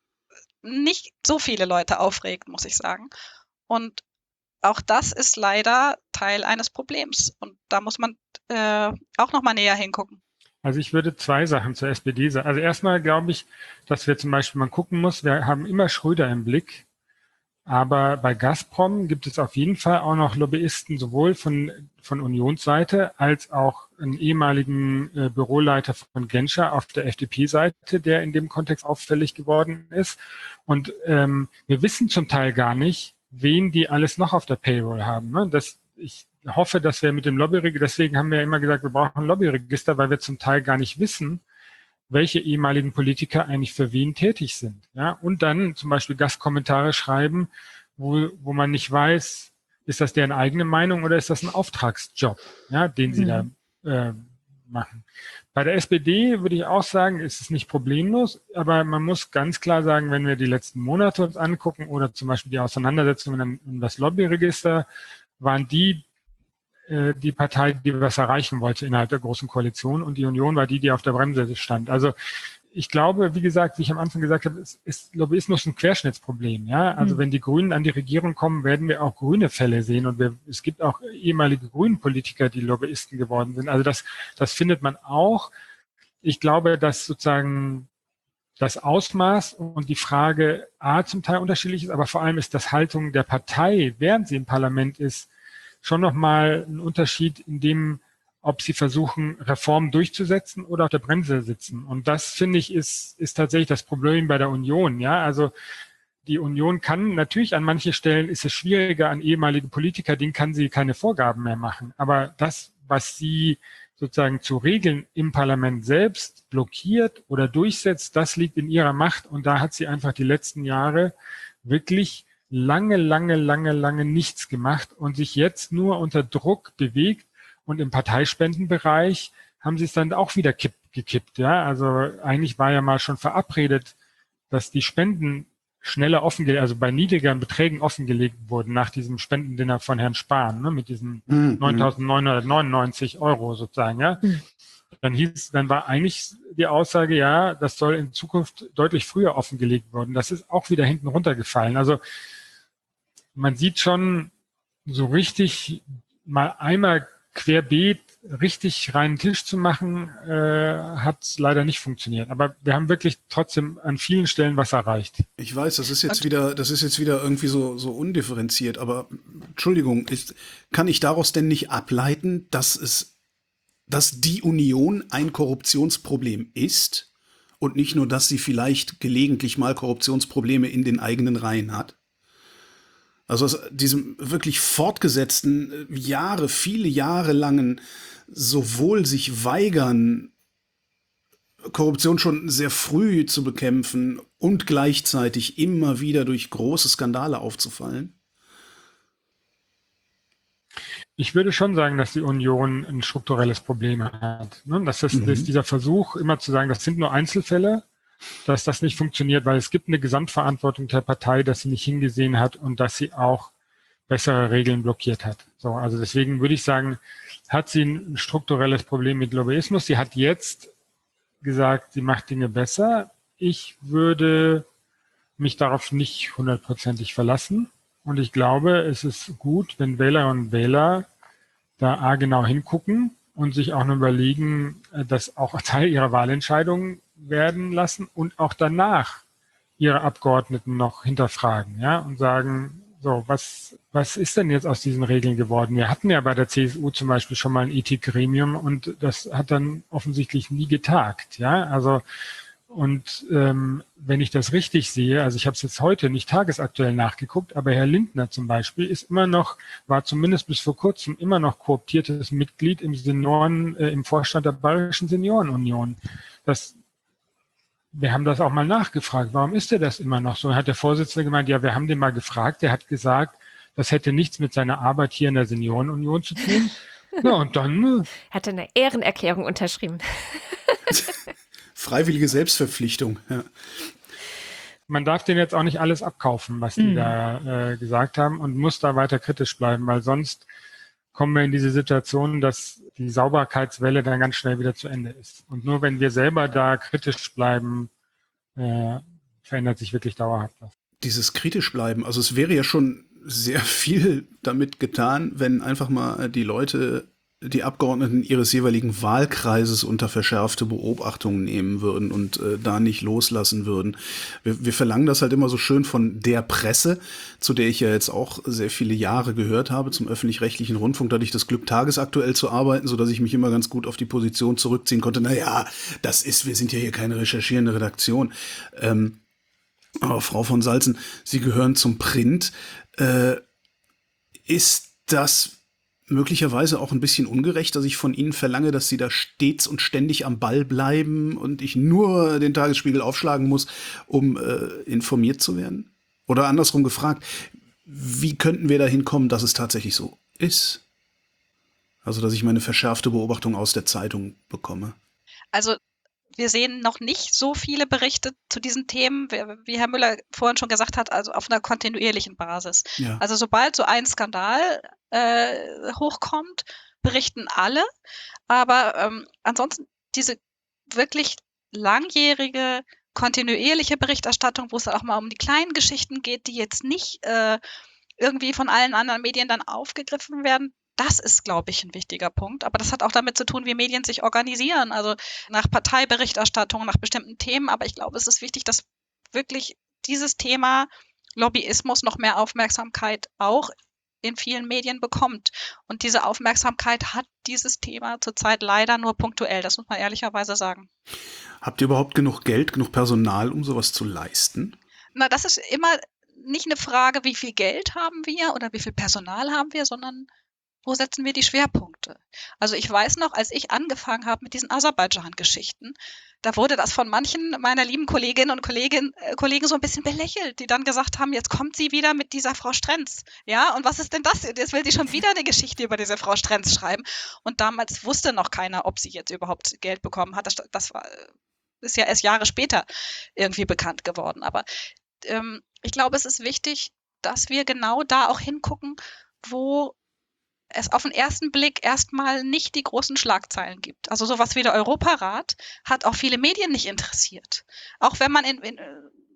nicht so viele Leute aufregt, muss ich sagen. Und auch das ist leider Teil eines Problems. Und da muss man äh, auch noch mal näher hingucken. Also ich würde zwei Sachen zur S P D sagen. Also erstmal glaube ich, dass wir zum Beispiel mal gucken muss, wir haben immer Schröder im Blick. Aber bei Gazprom gibt es auf jeden Fall auch noch Lobbyisten, sowohl von, von Unionsseite als auch einen ehemaligen äh, Büroleiter von Genscher auf der F D P-Seite, der in dem Kontext auffällig geworden ist. Und ähm, wir wissen zum Teil gar nicht, wen die alles noch auf der Payroll haben. Ne? Das, ich hoffe, dass wir mit dem Lobbyregister, deswegen haben wir ja immer gesagt, wir brauchen ein Lobbyregister, weil wir zum Teil gar nicht wissen, welche ehemaligen Politiker eigentlich für wen tätig sind. Ja? Und dann zum Beispiel Gastkommentare schreiben, wo, wo man nicht weiß, ist das deren eigene Meinung oder ist das ein Auftragsjob, ja, den sie mhm. da äh, machen. Bei der S P D würde ich auch sagen, ist es nicht problemlos, aber man muss ganz klar sagen, wenn wir die letzten Monate uns angucken oder zum Beispiel die Auseinandersetzungen um das Lobbyregister, waren die die Partei, die was erreichen wollte innerhalb der Großen Koalition und die Union war die, die auf der Bremse stand. Also ich glaube, wie gesagt, wie ich am Anfang gesagt habe, ist, ist Lobbyismus ein Querschnittsproblem. Ja, also mhm. wenn die Grünen an die Regierung kommen, werden wir auch grüne Fälle sehen und wir, es gibt auch ehemalige Grünen-Politiker, die Lobbyisten geworden sind. Also das, das findet man auch. Ich glaube, dass sozusagen das Ausmaß und die Frage A zum Teil unterschiedlich ist, aber vor allem ist das Haltung der Partei, während sie im Parlament ist, schon nochmal ein Unterschied in dem, ob sie versuchen, Reformen durchzusetzen oder auf der Bremse sitzen. Und das, finde ich, ist, ist tatsächlich das Problem bei der Union. Ja, also die Union kann natürlich an manchen Stellen ist es schwieriger an ehemalige Politiker, denen kann sie keine Vorgaben mehr machen. Aber das, was sie sozusagen zu Regeln im Parlament selbst blockiert oder durchsetzt, das liegt in ihrer Macht. Und da hat sie einfach die letzten Jahre wirklich lange, lange, lange, lange nichts gemacht und sich jetzt nur unter Druck bewegt. Und im Parteispendenbereich haben sie es dann auch wieder kipp, gekippt. Ja, also eigentlich war ja mal schon verabredet, dass die Spenden schneller offengelegt, also bei niedrigeren Beträgen offengelegt wurden nach diesem Spendendinner von Herrn Spahn, ne, mit diesen mhm. neuntausendneunhundertneunundneunzig Euro sozusagen. Ja, mhm. Dann hieß, dann war eigentlich die Aussage, ja, das soll in Zukunft deutlich früher offengelegt werden. Das ist auch wieder hinten runtergefallen. Also man sieht schon so richtig mal einmal querbeet richtig reinen Tisch zu machen, äh, hat leider nicht funktioniert. Aber wir haben wirklich trotzdem an vielen Stellen was erreicht. Ich weiß, das ist jetzt Und- wieder, das ist jetzt wieder irgendwie so, so undifferenziert, aber Entschuldigung, ist, kann ich daraus denn nicht ableiten, dass es, dass die Union ein Korruptionsproblem ist und nicht nur, dass sie vielleicht gelegentlich mal Korruptionsprobleme in den eigenen Reihen hat? Also aus diesem wirklich fortgesetzten, äh, Jahre, viele Jahre langen, sowohl sich weigern, Korruption schon sehr früh zu bekämpfen und gleichzeitig immer wieder durch große Skandale aufzufallen. Ich würde schon sagen, dass die Union ein strukturelles Problem hat. Ne? Das ist, Mhm. das ist dieser Versuch, immer zu sagen, das sind nur Einzelfälle, dass das nicht funktioniert, weil es gibt eine Gesamtverantwortung der Partei, dass sie nicht hingesehen hat und dass sie auch bessere Regeln blockiert hat. So, also deswegen würde ich sagen, hat sie ein strukturelles Problem mit Lobbyismus. Sie hat jetzt gesagt, sie macht Dinge besser. Ich würde mich darauf nicht hundertprozentig verlassen. Und ich glaube, es ist gut, wenn Wählerinnen und Wähler da A genau hingucken und sich auch nur überlegen, dass auch Teil ihrer Wahlentscheidungen werden lassen und auch danach ihre Abgeordneten noch hinterfragen, ja, und sagen, so, was, was ist denn jetzt aus diesen Regeln geworden? Wir hatten ja bei der C S U zum Beispiel schon mal ein Ethikgremium und das hat dann offensichtlich nie getagt, ja, also und ähm, wenn ich das richtig sehe, also ich habe es jetzt heute nicht tagesaktuell nachgeguckt, aber Herr Lindner zum Beispiel ist immer noch, war zumindest bis vor kurzem immer noch kooptiertes Mitglied im Senioren, äh, im Vorstand der Bayerischen Seniorenunion. Das, wir haben das auch mal nachgefragt, warum ist er das immer noch so? Und hat der Vorsitzende gemeint, ja, wir haben den mal gefragt, der hat gesagt, das hätte nichts mit seiner Arbeit hier in der Seniorenunion zu tun. Ja, und dann... Hat er eine Ehrenerklärung unterschrieben. Freiwillige Selbstverpflichtung, ja. Man darf denen jetzt auch nicht alles abkaufen, was die Mhm. da äh, gesagt haben und muss da weiter kritisch bleiben, weil sonst kommen wir in diese Situation, dass die Sauberkeitswelle dann ganz schnell wieder zu Ende ist. Und nur wenn wir selber da kritisch bleiben, äh, verändert sich wirklich dauerhaft was. Dieses kritisch bleiben, also es wäre ja schon sehr viel damit getan, wenn einfach mal die Leute, die Abgeordneten ihres jeweiligen Wahlkreises unter verschärfte Beobachtung nehmen würden und äh, da nicht loslassen würden. Wir, wir verlangen das halt immer so schön von der Presse, zu der ich ja jetzt auch sehr viele Jahre gehört habe, zum öffentlich-rechtlichen Rundfunk. Da hatte ich das Glück, tagesaktuell zu arbeiten, sodass ich mich immer ganz gut auf die Position zurückziehen konnte. Naja, das ist, wir sind ja hier keine recherchierende Redaktion. Ähm, aber Frau von Salzen, Sie gehören zum Print. Äh, ist das möglicherweise auch ein bisschen ungerecht, dass ich von Ihnen verlange, dass Sie da stets und ständig am Ball bleiben und ich nur den Tagesspiegel aufschlagen muss, um äh, informiert zu werden? Oder andersrum gefragt, wie könnten wir dahin kommen, dass es tatsächlich so ist? Also, dass ich meine verschärfte Beobachtung aus der Zeitung bekomme. Also wir sehen noch nicht so viele Berichte zu diesen Themen, wie Herr Müller vorhin schon gesagt hat, also auf einer kontinuierlichen Basis. Ja. Also sobald so ein Skandal äh, hochkommt, berichten alle. Aber ähm, ansonsten diese wirklich langjährige, kontinuierliche Berichterstattung, wo es dann auch mal um die kleinen Geschichten geht, die jetzt nicht äh, irgendwie von allen anderen Medien dann aufgegriffen werden, das ist, glaube ich, ein wichtiger Punkt. Aber das hat auch damit zu tun, wie Medien sich organisieren, also nach Parteiberichterstattung, nach bestimmten Themen. Aber ich glaube, es ist wichtig, dass wirklich dieses Thema Lobbyismus noch mehr Aufmerksamkeit auch in vielen Medien bekommt. Und diese Aufmerksamkeit hat dieses Thema zurzeit leider nur punktuell, das muss man ehrlicherweise sagen. Habt ihr überhaupt genug Geld, genug Personal, um sowas zu leisten? Na, das ist immer nicht eine Frage, wie viel Geld haben wir oder wie viel Personal haben wir, sondern wo setzen wir die Schwerpunkte? Also ich weiß noch, als ich angefangen habe mit diesen Aserbaidschan-Geschichten, da wurde das von manchen meiner lieben Kolleginnen und Kollegen, äh, Kollegen so ein bisschen belächelt, die dann gesagt haben, jetzt kommt sie wieder mit dieser Frau Strenz. Ja, und was ist denn das? Jetzt will sie schon wieder eine Geschichte über diese Frau Strenz schreiben. Und damals wusste noch keiner, ob sie jetzt überhaupt Geld bekommen hat. Das, das war, ist ja erst Jahre später irgendwie bekannt geworden. Aber ähm, ich glaube, es ist wichtig, dass wir genau da auch hingucken, wo es auf den ersten Blick erstmal nicht die großen Schlagzeilen gibt. Also sowas wie der Europarat hat auch viele Medien nicht interessiert. Auch wenn man in, in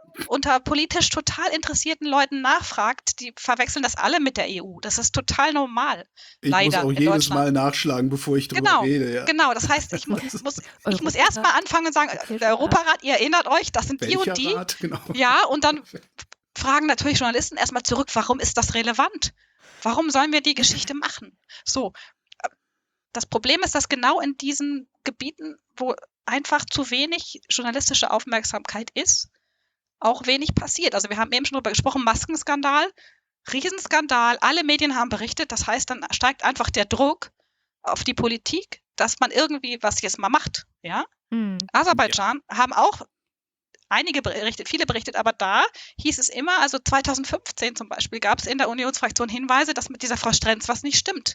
unter politisch total interessierten Leuten nachfragt, die verwechseln das alle mit der E U. Das ist total normal. Ich leider muss auch in jedes Deutschland. Mal nachschlagen, bevor ich drüber Genau, rede. Ja. genau. Das heißt, ich, mu Das muss, ist- ich muss erst mal anfangen und sagen, Welcher der Europarat, ihr erinnert euch, das sind die Welcher und die. Rat? Genau. Ja, und dann fragen natürlich Journalisten erstmal zurück, warum ist das relevant? Warum sollen wir die Geschichte machen? So, äh, das Problem ist, dass genau in diesen Gebieten, wo einfach zu wenig journalistische Aufmerksamkeit ist, auch wenig passiert. Also wir haben eben schon darüber gesprochen, Maskenskandal, Riesenskandal, alle Medien haben berichtet, das heißt, dann steigt einfach der Druck auf die Politik, dass man irgendwie was jetzt mal macht. Ja? Hm. Aserbaidschan haben auch einige berichtet, viele berichtet, aber da hieß es immer, also zweitausendfünfzehn zum Beispiel, gab es in der Unionsfraktion Hinweise, dass mit dieser Frau Strenz was nicht stimmt.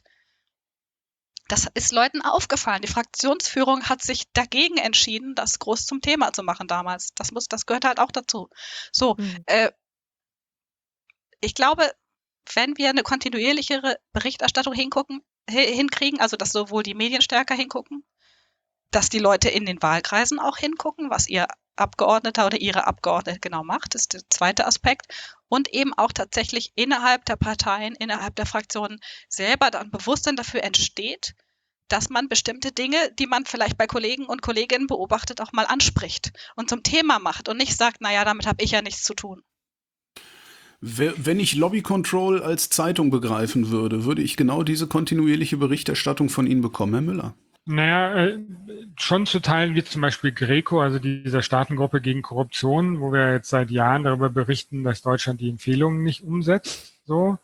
Das ist Leuten aufgefallen. Die Fraktionsführung hat sich dagegen entschieden, das groß zum Thema zu machen damals. Das muss, das gehört halt auch dazu. So, Hm. äh, ich glaube, wenn wir eine kontinuierlichere Berichterstattung hingucken, hi- hinkriegen, also dass sowohl die Medien stärker hingucken, dass die Leute in den Wahlkreisen auch hingucken, was ihr Abgeordneter oder ihre Abgeordnete genau macht, ist der zweite Aspekt. Und eben auch tatsächlich innerhalb der Parteien, innerhalb der Fraktionen selber dann Bewusstsein dafür entsteht, dass man bestimmte Dinge, die man vielleicht bei Kollegen und Kolleginnen beobachtet, auch mal anspricht und zum Thema macht und nicht sagt, naja, damit habe ich ja nichts zu tun. Wer- Wenn ich Lobby Control als Zeitung begreifen würde, würde ich genau diese kontinuierliche Berichterstattung von Ihnen bekommen, Herr Müller. Naja, äh, schon zu Teilen wie zum Beispiel GRECO, also dieser Staatengruppe gegen Korruption, wo wir jetzt seit Jahren darüber berichten, dass Deutschland die Empfehlungen nicht umsetzt. So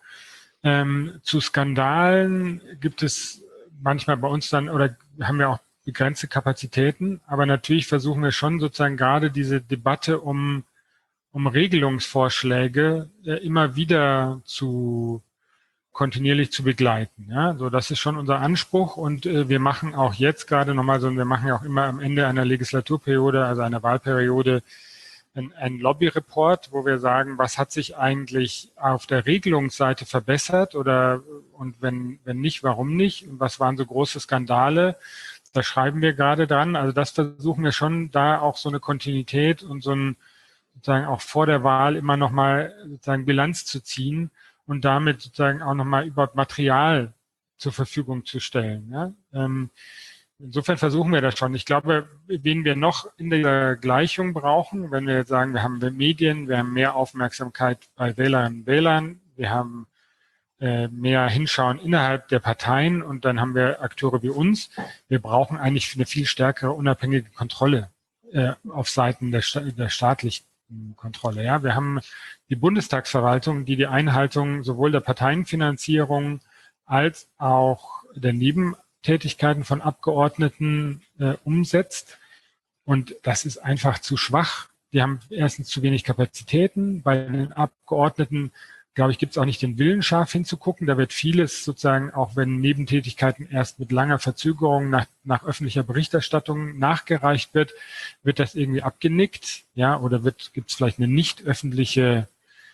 ähm, zu Skandalen gibt es manchmal bei uns dann, oder haben wir auch begrenzte Kapazitäten, aber natürlich versuchen wir schon sozusagen gerade diese Debatte um um Regelungsvorschläge äh, immer wieder zu kontinuierlich zu begleiten. Ja, so das ist schon unser Anspruch und äh, wir machen auch jetzt gerade nochmal so, wir machen ja auch immer am Ende einer Legislaturperiode, also einer Wahlperiode, ein, ein Lobby-Report, wo wir sagen, was hat sich eigentlich auf der Regelungsseite verbessert oder und wenn wenn nicht, warum nicht? Und was waren so große Skandale? Da schreiben wir gerade dran. Also das versuchen wir schon, da auch so eine Kontinuität und so ein sozusagen auch vor der Wahl immer nochmal sozusagen Bilanz zu ziehen und damit sozusagen auch nochmal überhaupt Material zur Verfügung zu stellen. Ja? Ähm, insofern versuchen wir das schon. Ich glaube, wen wir noch in der Gleichung brauchen, wenn wir jetzt sagen, wir haben Medien, wir haben mehr Aufmerksamkeit bei Wählerinnen und Wählern, wir haben äh, mehr Hinschauen innerhalb der Parteien und dann haben wir Akteure wie uns. Wir brauchen eigentlich eine viel stärkere unabhängige Kontrolle äh, auf Seiten der, der staatlichen Kontrolle. Ja, wir haben die Bundestagsverwaltung, die die Einhaltung sowohl der Parteienfinanzierung als auch der Nebentätigkeiten von Abgeordneten äh, umsetzt. Und das ist einfach zu schwach. Die haben erstens zu wenig Kapazitäten. Bei den Abgeordneten, glaube ich, gibt es auch nicht den Willen, scharf hinzugucken. Da wird vieles sozusagen, auch wenn Nebentätigkeiten erst mit langer Verzögerung nach, nach öffentlicher Berichterstattung nachgereicht wird, wird das irgendwie abgenickt, ja, oder wird gibt es vielleicht eine nicht öffentliche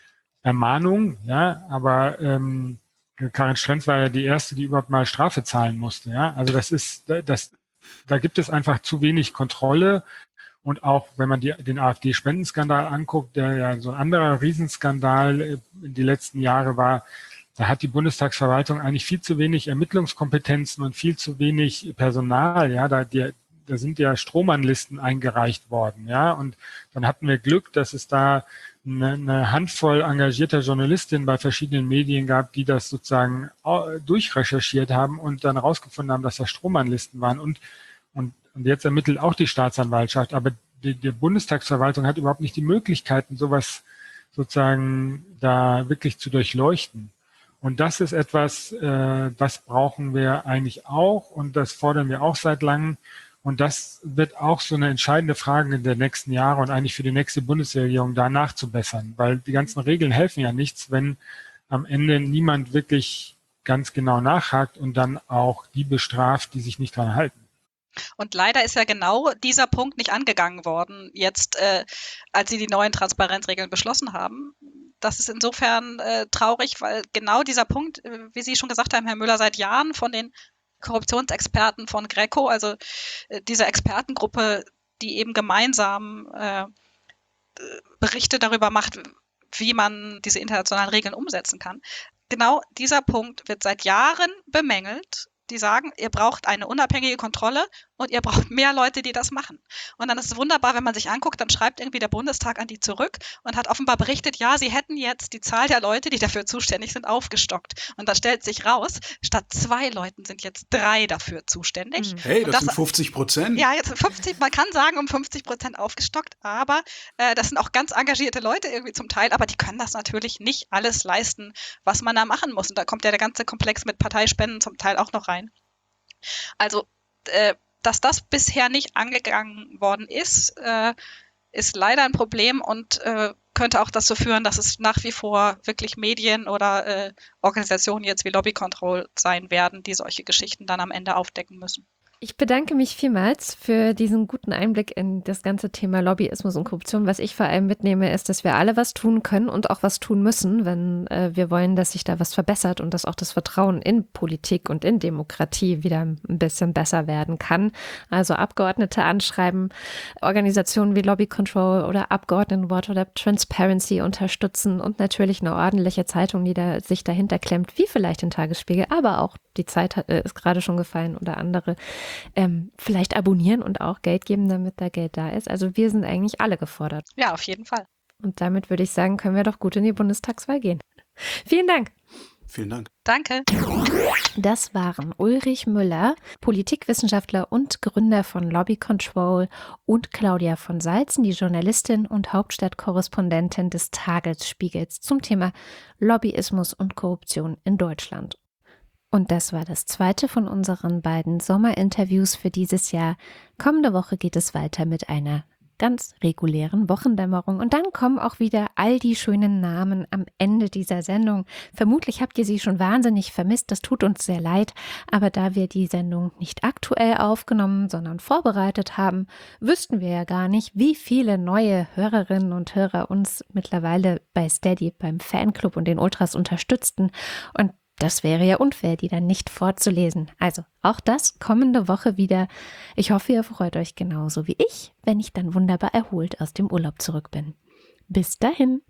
Ermahnung, ja, aber ähm, Karin Strenz war ja die erste, die überhaupt mal Strafe zahlen musste, ja. Also das ist, das, da gibt es einfach zu wenig Kontrolle. Und auch wenn man die, den AfD-Spendenskandal anguckt, der ja so ein anderer Riesenskandal in die letzten Jahre war, da hat die Bundestagsverwaltung eigentlich viel zu wenig Ermittlungskompetenzen und viel zu wenig Personal. Ja, da, die, da sind ja Strohmannlisten eingereicht worden. Ja, und dann hatten wir Glück, dass es da eine, eine Handvoll engagierter Journalistinnen bei verschiedenen Medien gab, die das sozusagen durchrecherchiert haben und dann herausgefunden haben, dass das Strohmannlisten waren. Und Und, und jetzt ermittelt auch die Staatsanwaltschaft, aber die, die Bundestagsverwaltung hat überhaupt nicht die Möglichkeiten, sowas sozusagen da wirklich zu durchleuchten. Und das ist etwas, äh, das brauchen wir eigentlich auch und das fordern wir auch seit langem. Und das wird auch so eine entscheidende Frage in den nächsten Jahren und eigentlich für die nächste Bundesregierung da nachzubessern, weil die ganzen Regeln helfen ja nichts, wenn am Ende niemand wirklich ganz genau nachhakt und dann auch die bestraft, die sich nicht dran halten. Und leider ist ja genau dieser Punkt nicht angegangen worden, jetzt, äh, als sie die neuen Transparenzregeln beschlossen haben. Das ist insofern äh, traurig, weil genau dieser Punkt, äh, wie Sie schon gesagt haben, Herr Müller, seit Jahren von den Korruptionsexperten von GRECO, also äh, dieser Expertengruppe, die eben gemeinsam äh, Berichte darüber macht, wie man diese internationalen Regeln umsetzen kann. Genau dieser Punkt wird seit Jahren bemängelt. Die sagen, ihr braucht eine unabhängige Kontrolle und ihr braucht mehr Leute, die das machen. Und dann ist es wunderbar, wenn man sich anguckt, dann schreibt irgendwie der Bundestag an die zurück und hat offenbar berichtet, ja, sie hätten jetzt die Zahl der Leute, die dafür zuständig sind, aufgestockt. Und da stellt sich raus, statt zwei Leuten sind jetzt drei dafür zuständig. Hey, das, das sind fünfzig Prozent. Ja, jetzt fünfzig, man kann sagen, um fünfzig Prozent aufgestockt, aber äh, das sind auch ganz engagierte Leute irgendwie zum Teil, aber die können das natürlich nicht alles leisten, was man da machen muss. Und da kommt ja der ganze Komplex mit Parteispenden zum Teil auch noch rein. Also, äh, dass das bisher nicht angegangen worden ist, äh, ist leider ein Problem und äh, könnte auch dazu führen, dass es nach wie vor wirklich Medien oder äh, Organisationen jetzt wie Lobby Control sein werden, die solche Geschichten dann am Ende aufdecken müssen. Ich bedanke mich vielmals für diesen guten Einblick in das ganze Thema Lobbyismus und Korruption. Was ich vor allem mitnehme, ist, dass wir alle was tun können und auch was tun müssen, wenn äh, wir wollen, dass sich da was verbessert und dass auch das Vertrauen in Politik und in Demokratie wieder ein bisschen besser werden kann. Also Abgeordnete anschreiben, Organisationen wie Lobby Control oder Abgeordnetenwatch oder Transparency unterstützen und natürlich eine ordentliche Zeitung, die da sich dahinter klemmt, wie vielleicht den Tagesspiegel, aber auch die Zeit hat, äh, ist gerade schon gefallen oder andere. Ähm, vielleicht abonnieren und auch Geld geben, damit da Geld da ist. Also wir sind eigentlich alle gefordert. Ja, auf jeden Fall. Und damit würde ich sagen, können wir doch gut in die Bundestagswahl gehen. Vielen Dank. Vielen Dank. Danke. Das waren Ulrich Müller, Politikwissenschaftler und Gründer von Lobby Control, und Claudia von Salzen, die Journalistin und Hauptstadtkorrespondentin des Tagesspiegels zum Thema Lobbyismus und Korruption in Deutschland. Und das war das zweite von unseren beiden Sommerinterviews für dieses Jahr. Kommende Woche geht es weiter mit einer ganz regulären Wochendämmerung. Und dann kommen auch wieder all die schönen Namen am Ende dieser Sendung. Vermutlich habt ihr sie schon wahnsinnig vermisst. Das tut uns sehr leid. Aber da wir die Sendung nicht aktuell aufgenommen, sondern vorbereitet haben, wüssten wir ja gar nicht, wie viele neue Hörerinnen und Hörer uns mittlerweile bei Steady, beim Fanclub und den Ultras unterstützten. Und das wäre ja unfair, die dann nicht vorzulesen. Also auch das kommende Woche wieder. Ich hoffe, ihr freut euch genauso wie ich, wenn ich dann wunderbar erholt aus dem Urlaub zurück bin. Bis dahin.